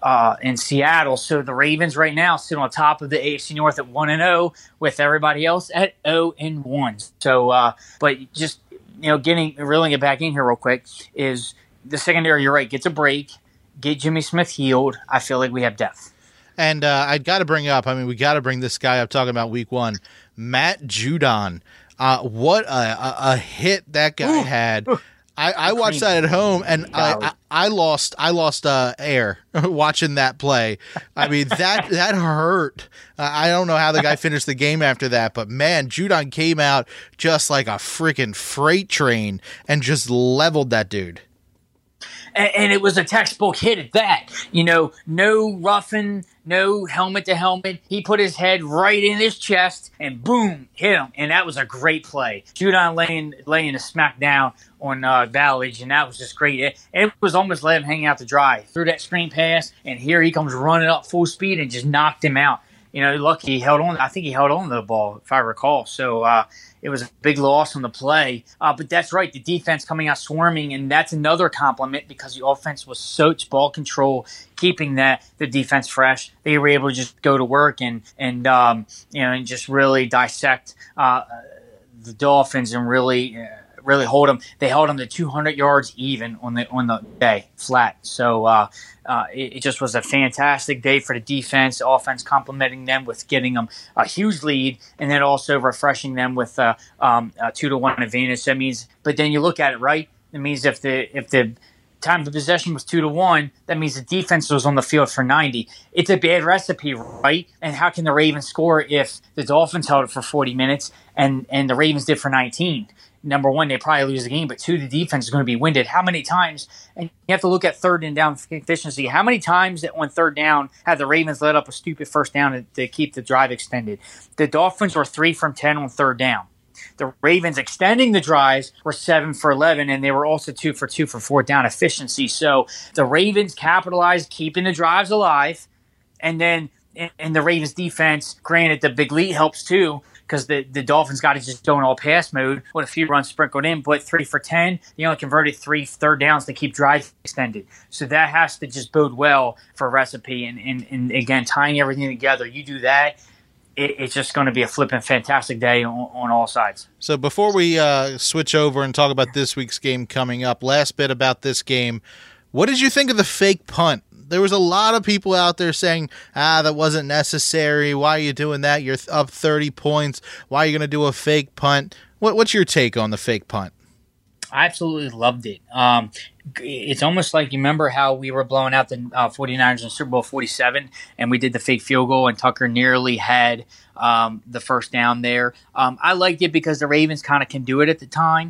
in Seattle. So the Ravens right now sit on top of the AFC North at 1-0, with everybody else at 0-1. So, but just reeling it back in here real quick, is the secondary. You're right, gets a break, get Jimmy Smith healed. I feel like we have depth. And I got to bring up, we got to bring this guy up, talking about week one, Matt Judon. What a hit that guy had. I watched that at home, and I lost air watching that play. That hurt. I don't know how the guy finished the game after that, but man, Judon came out just like a freaking freight train and just leveled that dude. And it was a textbook hit at that. No roughing, no helmet to helmet. He put his head right in his chest and boom, hit him. And that was a great play. Judon laying a smack down on Ballage, and that was just great. It was almost let him hang out to dry. Threw that screen pass, and here he comes running up full speed and just knocked him out. Lucky he held on. I think he held on to the ball, if I recall. So it was a big loss on the play. But that's right, the defense coming out swarming, and that's another compliment because the offense was such ball control, keeping the defense fresh. They were able to just go to work and just really dissect the Dolphins and really hold them. They held them to 200 yards even on the day, flat. So it just was a fantastic day for the defense. The offense complimenting them with getting them a huge lead, and then also refreshing them with a 2-1 advantage. That means, but then you look at it, right? It means if the time of possession was 2-1, that means the defense was on the field for 90. It's a bad recipe, right? And how can the Ravens score if the Dolphins held it for 40 minutes and the Ravens did for 19? Number one, they probably lose the game, but two, the defense is going to be winded. How many times, and you have to look at third and down efficiency, how many times on third down have the Ravens let up a stupid first down to keep the drive extended? The Dolphins were 3 from 10 on third down. The Ravens extending the drives were 7 for 11, and they were also 2 for 2 for fourth down efficiency. So the Ravens capitalized, keeping the drives alive, and then and the Ravens defense, granted the big lead helps too, because the Dolphins got to just go in all pass mode with a few runs sprinkled in, but 3 for 10, they only converted 3 third downs to keep drives extended. So that has to just bode well for a recipe. And again, tying everything together, you do that, it's just going to be a flipping fantastic day on all sides. So before we switch over and talk about this week's game coming up, last bit about this game, what did you think of the fake punt? There was a lot of people out there saying, that wasn't necessary. Why are you doing that? You're up 30 points. Why are you going to do a fake punt? What's your take on the fake punt? I absolutely loved it. It's almost like, you remember how we were blowing out the 49ers in Super Bowl 47, and we did the fake field goal, and Tucker nearly had the first down there. I liked it because the Ravens kind of can do it at the time,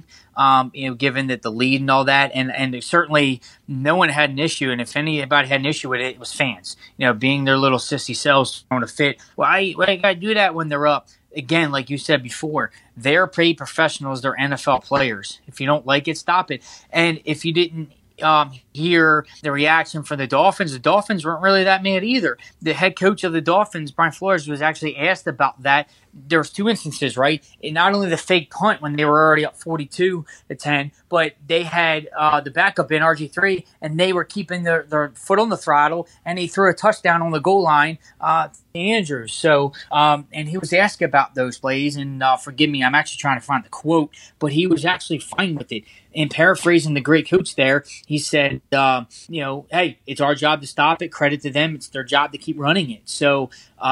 given that the lead and all that. And certainly no one had an issue. And if anybody had an issue with it, it was fans, being their little sissy selves throwing a fit. Why you got to do that when they're up? Again, like you said before, they're paid professionals. They're NFL players. If you don't like it, stop it. And if you didn't hear the reaction from the Dolphins weren't really that mad either. The head coach of the Dolphins, Brian Flores, was actually asked about that. There's two instances, right? Not only the fake punt when they were already up 42-10, but they had the backup in RG3, and they were keeping their foot on the throttle, and he threw a touchdown on the goal line to Andrews. So, and he was asked about those plays, and forgive me, I'm actually trying to find the quote, but he was actually fine with it. And paraphrasing the great coach there, he said, hey, it's our job to stop it. Credit to them. It's their job to keep running it. So,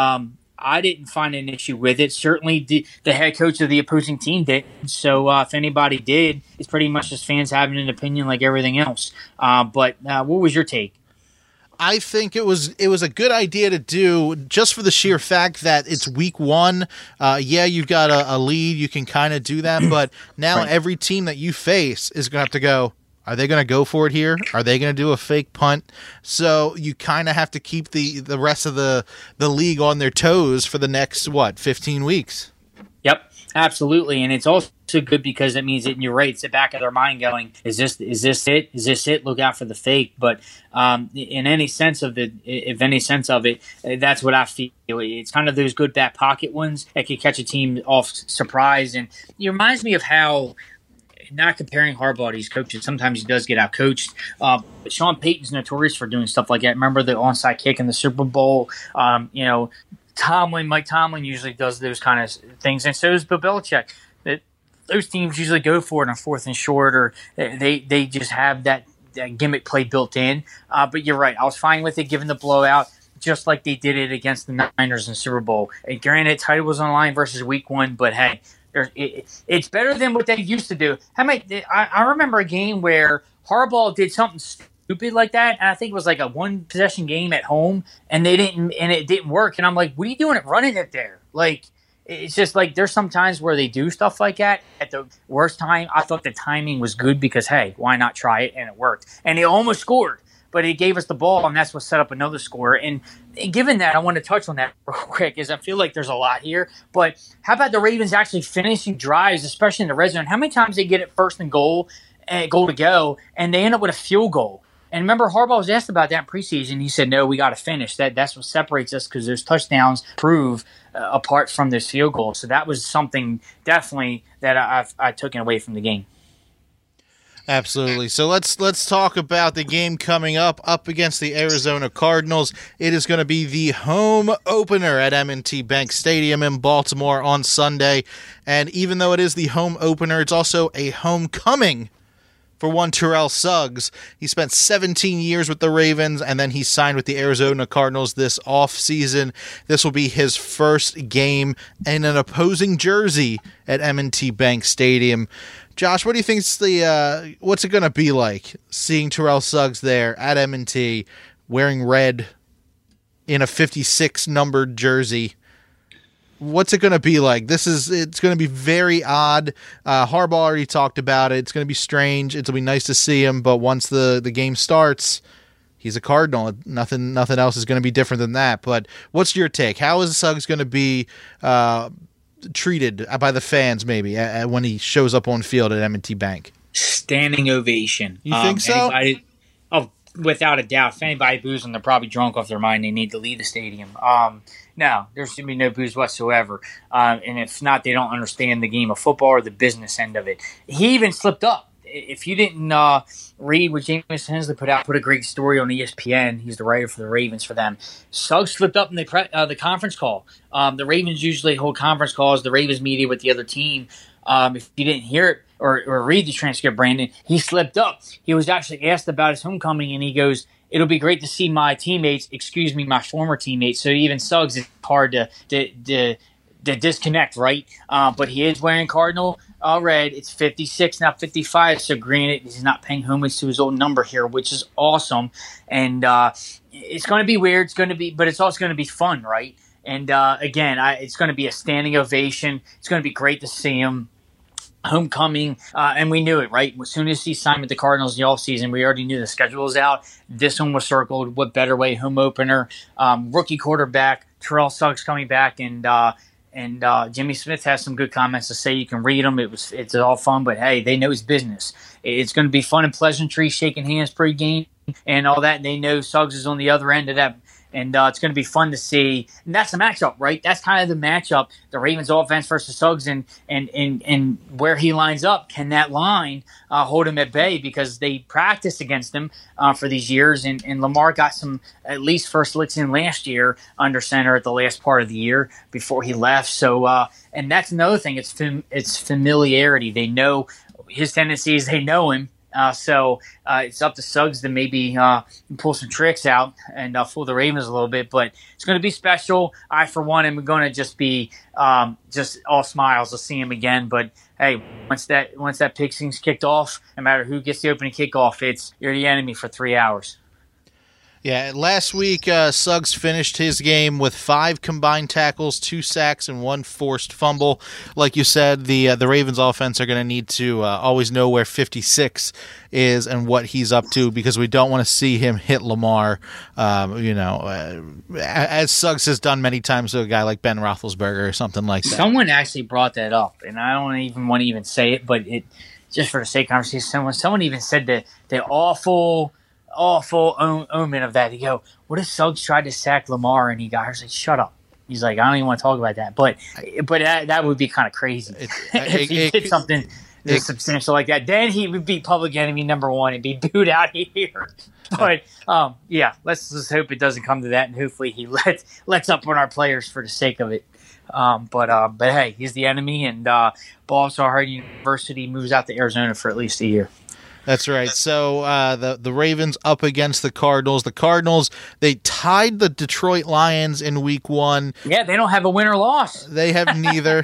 I didn't find an issue with it. Certainly the head coach of the opposing team did. So if anybody did, it's pretty much just fans having an opinion like everything else. But what was your take? I think it was a good idea to do, just for the sheer fact that it's week one. You've got a lead. You can kind of do that. But now right. Every team that you face is going to have to go, are they going to go for it here? Are they going to do a fake punt? So you kind of have to keep the rest of the league on their toes for the next, 15 weeks? Yep, absolutely. And it's also good because it means that you're right. It's the back of their mind going, is this it? Is this it? Look out for the fake. But in any sense of it, that's what I feel. It's kind of those good back pocket ones that can catch a team off surprise. And it reminds me of how not comparing Harbaugh to these coaches. Sometimes he does get out coached. But Sean Payton's notorious for doing stuff like that. Remember the onside kick in the Super Bowl? Mike Tomlin usually does those kind of things, and so does Bill Belichick. Those teams usually go for it on 4th and short, or they just have that gimmick play built in. But you're right. I was fine with it given the blowout, just like they did it against the Niners in the Super Bowl. And granted, title was on the line versus week 1, but hey, it's better than what they used to do. I remember a game where Harbaugh did something stupid like that, and I think it was like a 1-possession game at home, and it didn't work. And I'm like, what are you doing running it there? Like, it's just like there's some times where they do stuff like that at the worst time. I thought the timing was good because, hey, why not try it? And it worked. And they almost scored, but it gave us the ball, and that's what set up another score. And given that, I want to touch on that real quick, is I feel like there's a lot here. But how about the Ravens actually finishing drives, especially in the red zone? How many times they get it 1st and goal to go, and they end up with a field goal? And remember, Harbaugh was asked about that in preseason. He said, no, we got to finish. That's what separates us, because those touchdowns prove apart from this field goal. So that was something definitely that I took away from the game. Absolutely. So let's talk about the game coming up against the Arizona Cardinals. It is going to be the home opener at M&T Bank Stadium in Baltimore on Sunday. And even though it is the home opener, it's also a homecoming for one Terrell Suggs. He spent 17 years with the Ravens, and then he signed with the Arizona Cardinals this offseason. This will be his first game in an opposing jersey at M&T Bank Stadium. Josh, what do you think what's it going to be like seeing Terrell Suggs there at M&T wearing red in a 56 numbered jersey? What's it going to be like? It's going to be very odd. Harbaugh already talked about it. It's going to be strange. It'll be nice to see him, but once the game starts, he's a Cardinal. Nothing else is going to be different than that. But what's your take? How is Suggs going to be treated by the fans maybe when he shows up on field at M&T Bank? Standing ovation. You think so? Without a doubt. If anybody boos them, they're probably drunk off their mind. They need to leave the stadium. No, there should be no booze whatsoever. And if not, they don't understand the game of football or the business end of it. He even slipped up. If you didn't read what James Hensley put a great story on ESPN. He's the writer for the Ravens for them. Suggs slipped up in the conference call. The Ravens usually hold conference calls, the Ravens media with the other team. If you didn't hear it or read the transcript, Brandon, he slipped up. He was actually asked about his homecoming, and he goes, "It'll be great to see my teammates, my former teammates." So even Suggs is hard to disconnect, right? But he is wearing Cardinal red. It's 56, not 55. So granted, he's not paying homage to his old number here, which is awesome. And it's going to be weird. But it's also going to be fun, right? And again, it's going to be a standing ovation. It's going to be great to see him. Homecoming, and we knew it, right? As soon as he signed with the Cardinals in the offseason, we already knew the schedule was out. This one was circled. What better way? Home opener. Rookie quarterback, Terrell Suggs coming back, and Jimmy Smith has some good comments to say. You can read them. It's all fun, but hey, they know his business. It's going to be fun and pleasantries, shaking hands pre-game and all that. And they know Suggs is on the other end of that. And it's going to be fun to see. And that's the matchup, right? That's kind of the matchup. The Ravens offense versus Suggs and where he lines up. Can that line hold him at bay? Because they practiced against him for these years. And Lamar got some at least first licks in last year under center at the last part of the year before he left. So, and that's another thing. It's familiarity. They know his tendencies. They know him. So it's up to Suggs to maybe pull some tricks out and fool the Ravens a little bit. But it's going to be special. I, for one, am going to just be just all smiles to see him again. But hey, once that pick six kicked off, no matter who gets the opening kickoff, you're the enemy for 3 hours. Yeah, last week Suggs finished his game with 5 combined tackles, 2 sacks, and 1 forced fumble. Like you said, the Ravens offense are going to need to always know where 56 is and what he's up to, because we don't want to see him hit Lamar, as Suggs has done many times to a guy like Ben Roethlisberger or something like that. Someone actually brought that up, and I don't even want to say it, but just for the sake of conversation, someone even said the awful omen of that. He go, what if Suggs tried to sack Lamar and he got her? Like, shut up. He's like, I don't even want to talk about that. But that would be kind of crazy if he did something just substantial like that, then he would be public enemy number one and be booed out of here. But let's just hope it doesn't come to that, and hopefully he lets up on our players for the sake of it. But hey, he's the enemy, and Balsahar University moves out to Arizona for at least a year. That's right. So the Ravens up against the Cardinals. The Cardinals, they tied the Detroit Lions in Week 1. Yeah, they don't have a win or loss. They have neither.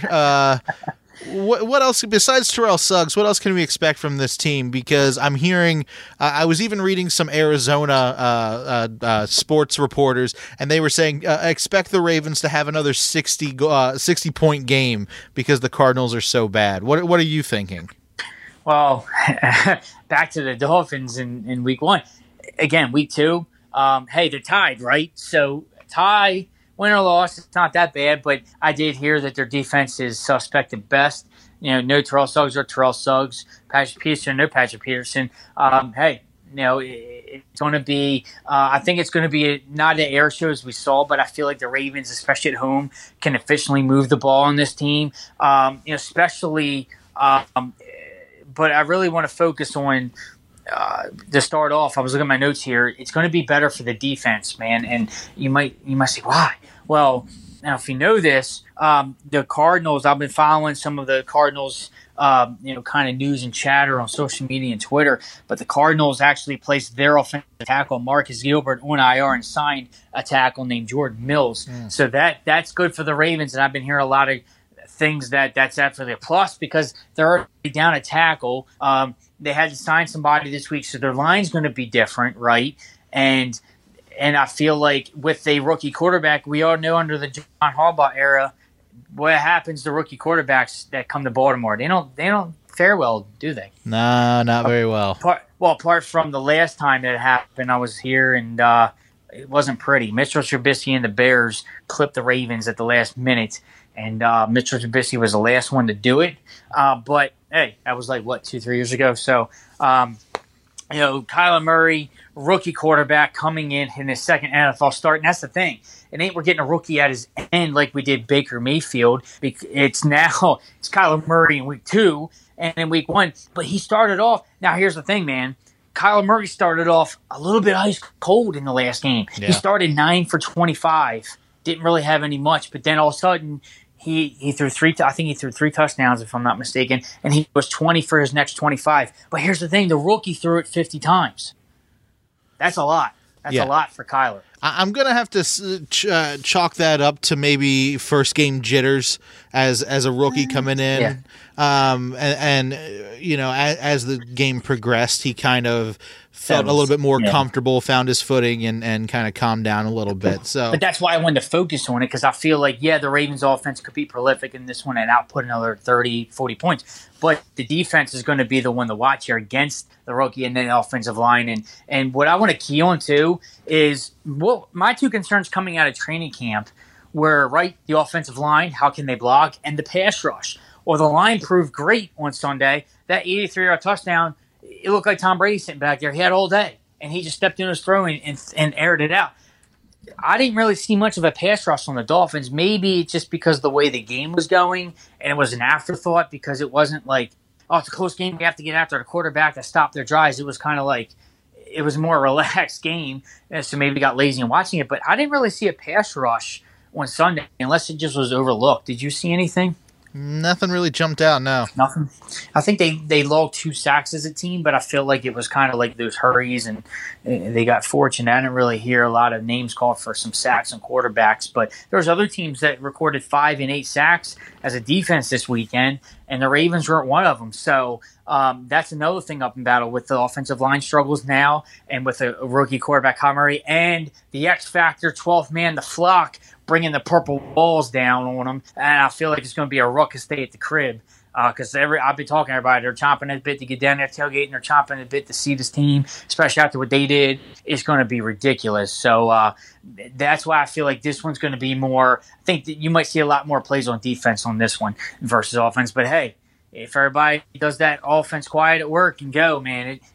What else besides Terrell Suggs? What else can we expect from this team? Because I'm hearing, I was even reading some Arizona sports reporters, and they were saying expect the Ravens to have another 60 point game because the Cardinals are so bad. What are you thinking? Well, back to the Dolphins in Week 1. Again, Week 2. Hey, they're tied, right? So tie. Win or loss, it's not that bad, but I did hear that their defense is suspect at best. No Terrell Suggs or Terrell Suggs. Patrick Peterson, no Patrick Peterson. Hey, it's going to be I think it's going to be not an air show as we saw, but I feel like the Ravens, especially at home, can efficiently move the ball on this team, especially but I really want to focus on to start off. I was looking at my notes here. It's going to be better for the defense, man. And you might say, why? Well, now if you know this, the Cardinals. I've been following some of the Cardinals, kind of news and chatter on social media and Twitter. But the Cardinals actually placed their offensive tackle Marcus Gilbert on IR and signed a tackle named Jordan Mills. So that's good for the Ravens. And I've been hearing a lot of things that's absolutely a plus because they're already down a tackle. They had to sign somebody this week, so their line's going to be different, right? And I feel like with a rookie quarterback, we all know under the John Harbaugh era, what happens to rookie quarterbacks that come to Baltimore? They don't fare well, do they? No, not very well. Apart from the last time that it happened, I was here and it wasn't pretty. Mitchell Trubisky and the Bears clipped the Ravens at the last minute, and Mitchell Trubisky was the last one to do it. But hey, that was like 2-3 years ago. So, Kyler Murray, rookie quarterback coming in his second NFL start, and that's the thing. It ain't we're getting a rookie at his end like we did Baker Mayfield. It's Kyler Murray in Week 2 and in Week 1. But he started off. Now here's the thing, man. Kyler Murray started off a little bit ice cold in the last game. Yeah. He started 9 for 25. Didn't really have any much, but then all of a sudden he threw three touchdowns, if I'm not mistaken, and he was 20 for his next 25. But here's the thing: the rookie threw it 50 times. That's a lot. That's a lot for Kyler. I'm going to have to chalk that up to maybe first game jitters as a rookie coming in. Yeah. As the game progressed, he kind of felt a little bit more comfortable, found his footing, and kind of calmed down a little bit. So, but that's why I wanted to focus on it, because I feel like, the Ravens offense could be prolific in this one and output another 30, 40 points. But the defense is going to be the one to watch here against the rookie and then the offensive line. And what I want to key on, too, is my two concerns coming out of training camp were, the offensive line, how can they block, and the pass rush. Well, the line proved great on Sunday. That 83-yard touchdown, it looked like Tom Brady sitting back there. He had all day, and he just stepped in his throw and aired it out. I didn't really see much of a pass rush on the Dolphins. Maybe just because the way the game was going, and it was an afterthought because it wasn't like, it's a close game, we have to get after the quarterback to stop their drives. It was kind of like it was a more relaxed game, so maybe we got lazy in watching it. But I didn't really see a pass rush on Sunday unless it just was overlooked. Did you see anything? Nothing really jumped out, no. Nothing. I think they logged 2 sacks as a team, but I feel like it was kind of like those hurries, and they got fortunate. I didn't really hear a lot of names called for some sacks on quarterbacks, but there's other teams that recorded 5 and 8 sacks as a defense this weekend, and the Ravens weren't one of them. So that's another thing up in battle with the offensive line struggles now, and with a rookie quarterback, Kyler Murray, and the X Factor 12th man, the flock, bringing the purple balls down on them. And I feel like it's going to be a ruckus day at the crib because I've been talking to everybody. They're chomping at the bit to get down there tailgating. They're chomping at the bit to see this team, especially after what they did. It's going to be ridiculous. So that's why I feel like this one's going to be more – I think that you might see a lot more plays on defense on this one versus offense. But, hey, if everybody does that offense quiet at work and go, man,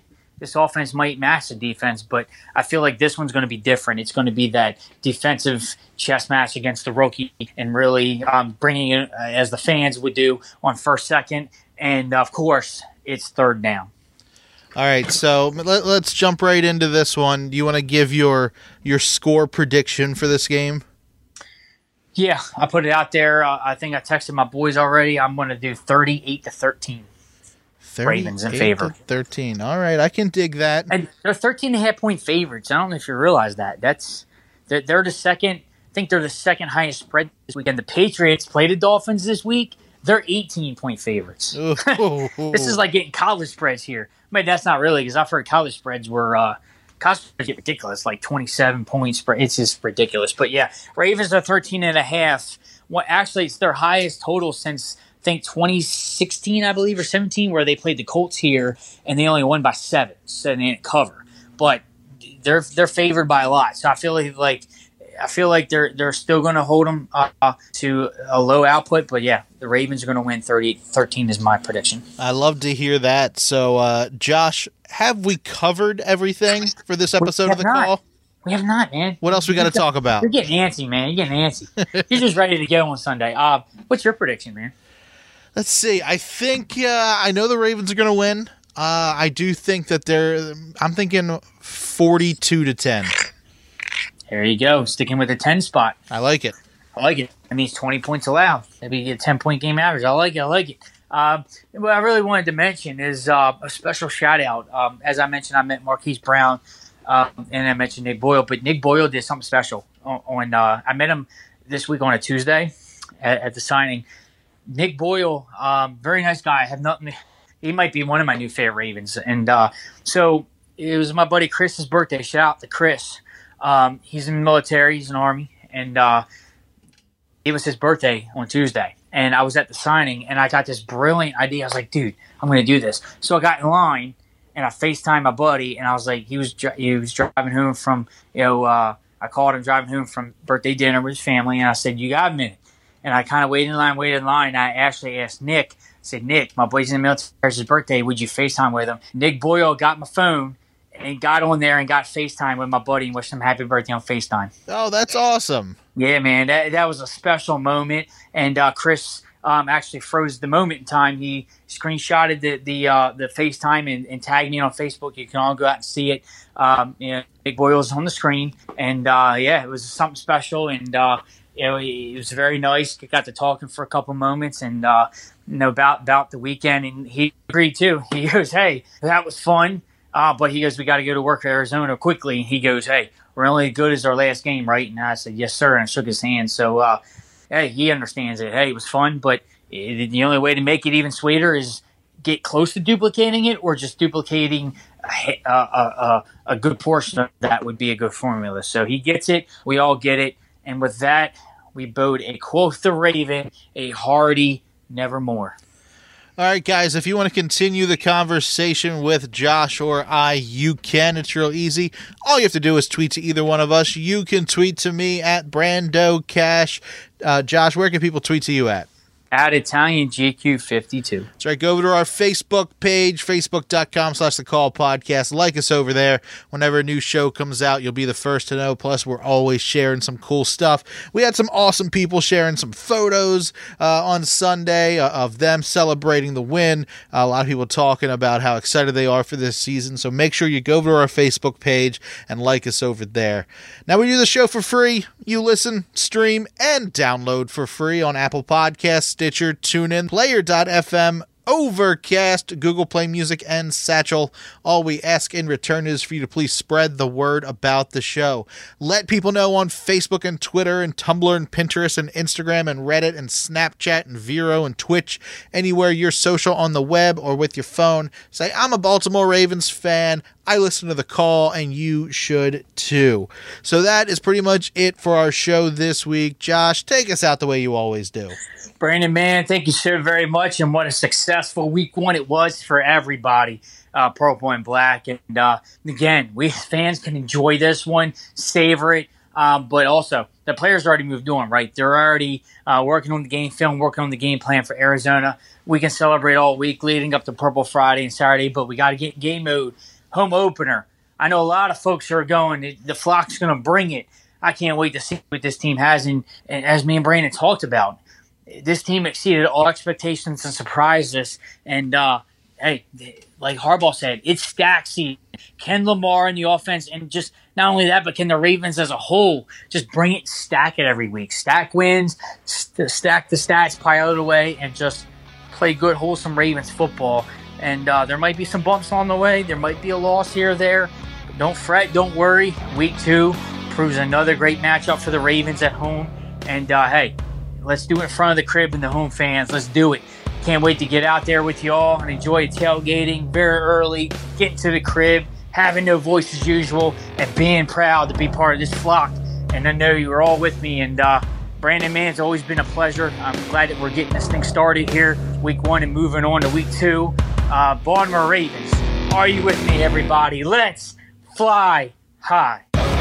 this offense might match the defense, but I feel like this one's going to be different. It's going to be that defensive chess match against the rookie and really bringing it as the fans would do on first, second, and of course, it's third down. All right, so let's jump right into this one. Do you want to give your score prediction for this game? Yeah, I put it out there. I think I texted my boys already. I'm going to do 38-13. Ravens in favor. 13. All right, I can dig that. And they're 13.5-point favorites. I don't know if you realize that. They're the second. I think they're the second highest spread this weekend. The Patriots played the Dolphins this week. They're 18-point favorites. This is like getting college spreads here. I mean, that's not really, because I've heard college spreads get ridiculous, like 27-point spread. It's just ridiculous. But yeah, Ravens are 13.5. Well, actually, it's their highest total since I think 2016, I believe, or 17, where they played the Colts here and they only won by 7, so they didn't cover. But they're favored by a lot. So I feel like they're still going to hold them to a low output. But yeah, the Ravens are going to win 38-13 is my prediction. I love to hear that. So, Josh, have we covered everything for this episode of the call? We have not, man. What else we got to talk about? You're getting antsy, man. You're getting antsy. You're just ready to go on Sunday. What's your prediction, man? Let's see. I think I know the Ravens are going to win. I do think that I'm thinking 42-10. There you go. Sticking with the 10 spot. I like it. That means 20 points allowed. Maybe you get a 10-point game average. I like it. What I really wanted to mention is a special shout-out. As I mentioned, I met Marquise Brown, and I mentioned Nick Boyle. But Nick Boyle did something special. I met him this week on a Tuesday at the signing. Nick Boyle, very nice guy. I have nothing. He might be one of my new favorite Ravens. And so it was my buddy Chris's birthday. Shout out to Chris. He's in the military. He's in the Army. And it was his birthday on Tuesday. And I was at the signing, and I got this brilliant idea. I was like, dude, I'm going to do this. So I got in line, and I FaceTimed my buddy, and I was like, he was driving home from, I called him driving home from birthday dinner with his family, and I said, you got a minute? And I kind of waited in line. And I actually asked Nick, I said, Nick, my boy's in the military, it's his birthday, would you FaceTime with him? Nick Boyle got my phone and got on there and got FaceTime with my buddy and wished him happy birthday on FaceTime. Oh, that's awesome. Yeah, man, that was a special moment. And Chris actually froze the moment in time. He screenshotted the FaceTime and tagged me on Facebook. You can all go out and see it. Nick Boyle's on the screen. And, it was something special. And, it was very nice. Got to talking for a couple moments and about the weekend, and he agreed too. He goes, "Hey, that was fun," but he goes, "We got to go to work in Arizona quickly." And he goes, "Hey, we're only as good as our last game, right?" And I said, "Yes, sir," and I shook his hand. So, hey, he understands it. Hey, it was fun, but the only way to make it even sweeter is get close to duplicating it, or just duplicating a good portion of that would be a good formula. So he gets it. We all get it. And with that, we bode a quoth the Raven, a hearty nevermore. All right, guys, if you want to continue the conversation with Josh or I, you can. It's real easy. All you have to do is tweet to either one of us. You can tweet to me at Brando Cash. Josh, where can people tweet to you at? At Italian GQ52. That's right. Go over to our Facebook page, facebook.com/thecallpodcast. Like us over there. Whenever a new show comes out, you'll be the first to know. Plus, we're always sharing some cool stuff. We had some awesome people sharing some photos on Sunday of them celebrating the win. A lot of people talking about how excited they are for this season. So make sure you go over to our Facebook page and like us over there. Now, we do the show for free. You listen, stream, and download for free on Apple Podcasts, Stitcher, TuneIn, Player.fm, Overcast, Google Play Music, and Satchel. All we ask in return is for you to please spread the word about the show. Let people know on Facebook and Twitter and Tumblr and Pinterest and Instagram and Reddit and Snapchat and Vero and Twitch, anywhere you're social on the web or with your phone. Say, I'm a Baltimore Ravens fan. I listen to The Call, and you should too. So that is pretty much it for our show this week. Josh, take us out the way you always do. Brandon, man, thank you so very much, and what a successful week one it was for everybody, purple and black. And again, we fans can enjoy this one, savor it, but also the players already moved on, right? They're already working on the game film, working on the game plan for Arizona. We can celebrate all week leading up to Purple Friday and Saturday, but we got to get in game mode home opener. I know a lot of folks are going, the Flock's going to bring it. I can't wait to see what this team has. And as me and Brandon talked about, this team exceeded all expectations and surprised us. And, hey, like Harbaugh said, it's stack season. Can Lamar in the offense, and just not only that, but can the Ravens as a whole just bring it, stack it every week? Stack wins, stack the stats, pile it away, and just play good, wholesome Ravens football. And there might be some bumps on the way. There might be a loss here or there. But don't fret, don't worry. Week 2 proves another great matchup for the Ravens at home. And, hey, let's do it in front of the crib and the home fans. Let's do it. Can't wait to get out there with y'all and enjoy tailgating very early, getting to the crib, having no voice as usual, and being proud to be part of this flock. And I know you were all with me. And Brandon, man, it's always been a pleasure. I'm glad that we're getting this thing started here, week 1 and moving on to week 2. Baltimore Ravens, are you with me, everybody? Let's fly high.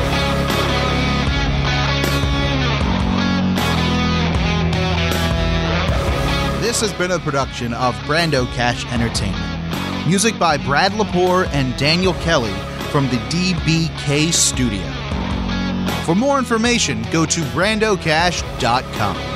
This has been a production of Brando Cash Entertainment. Music by Brad Lepore and Daniel Kelly from the DBK Studio. For more information, go to brandocash.com.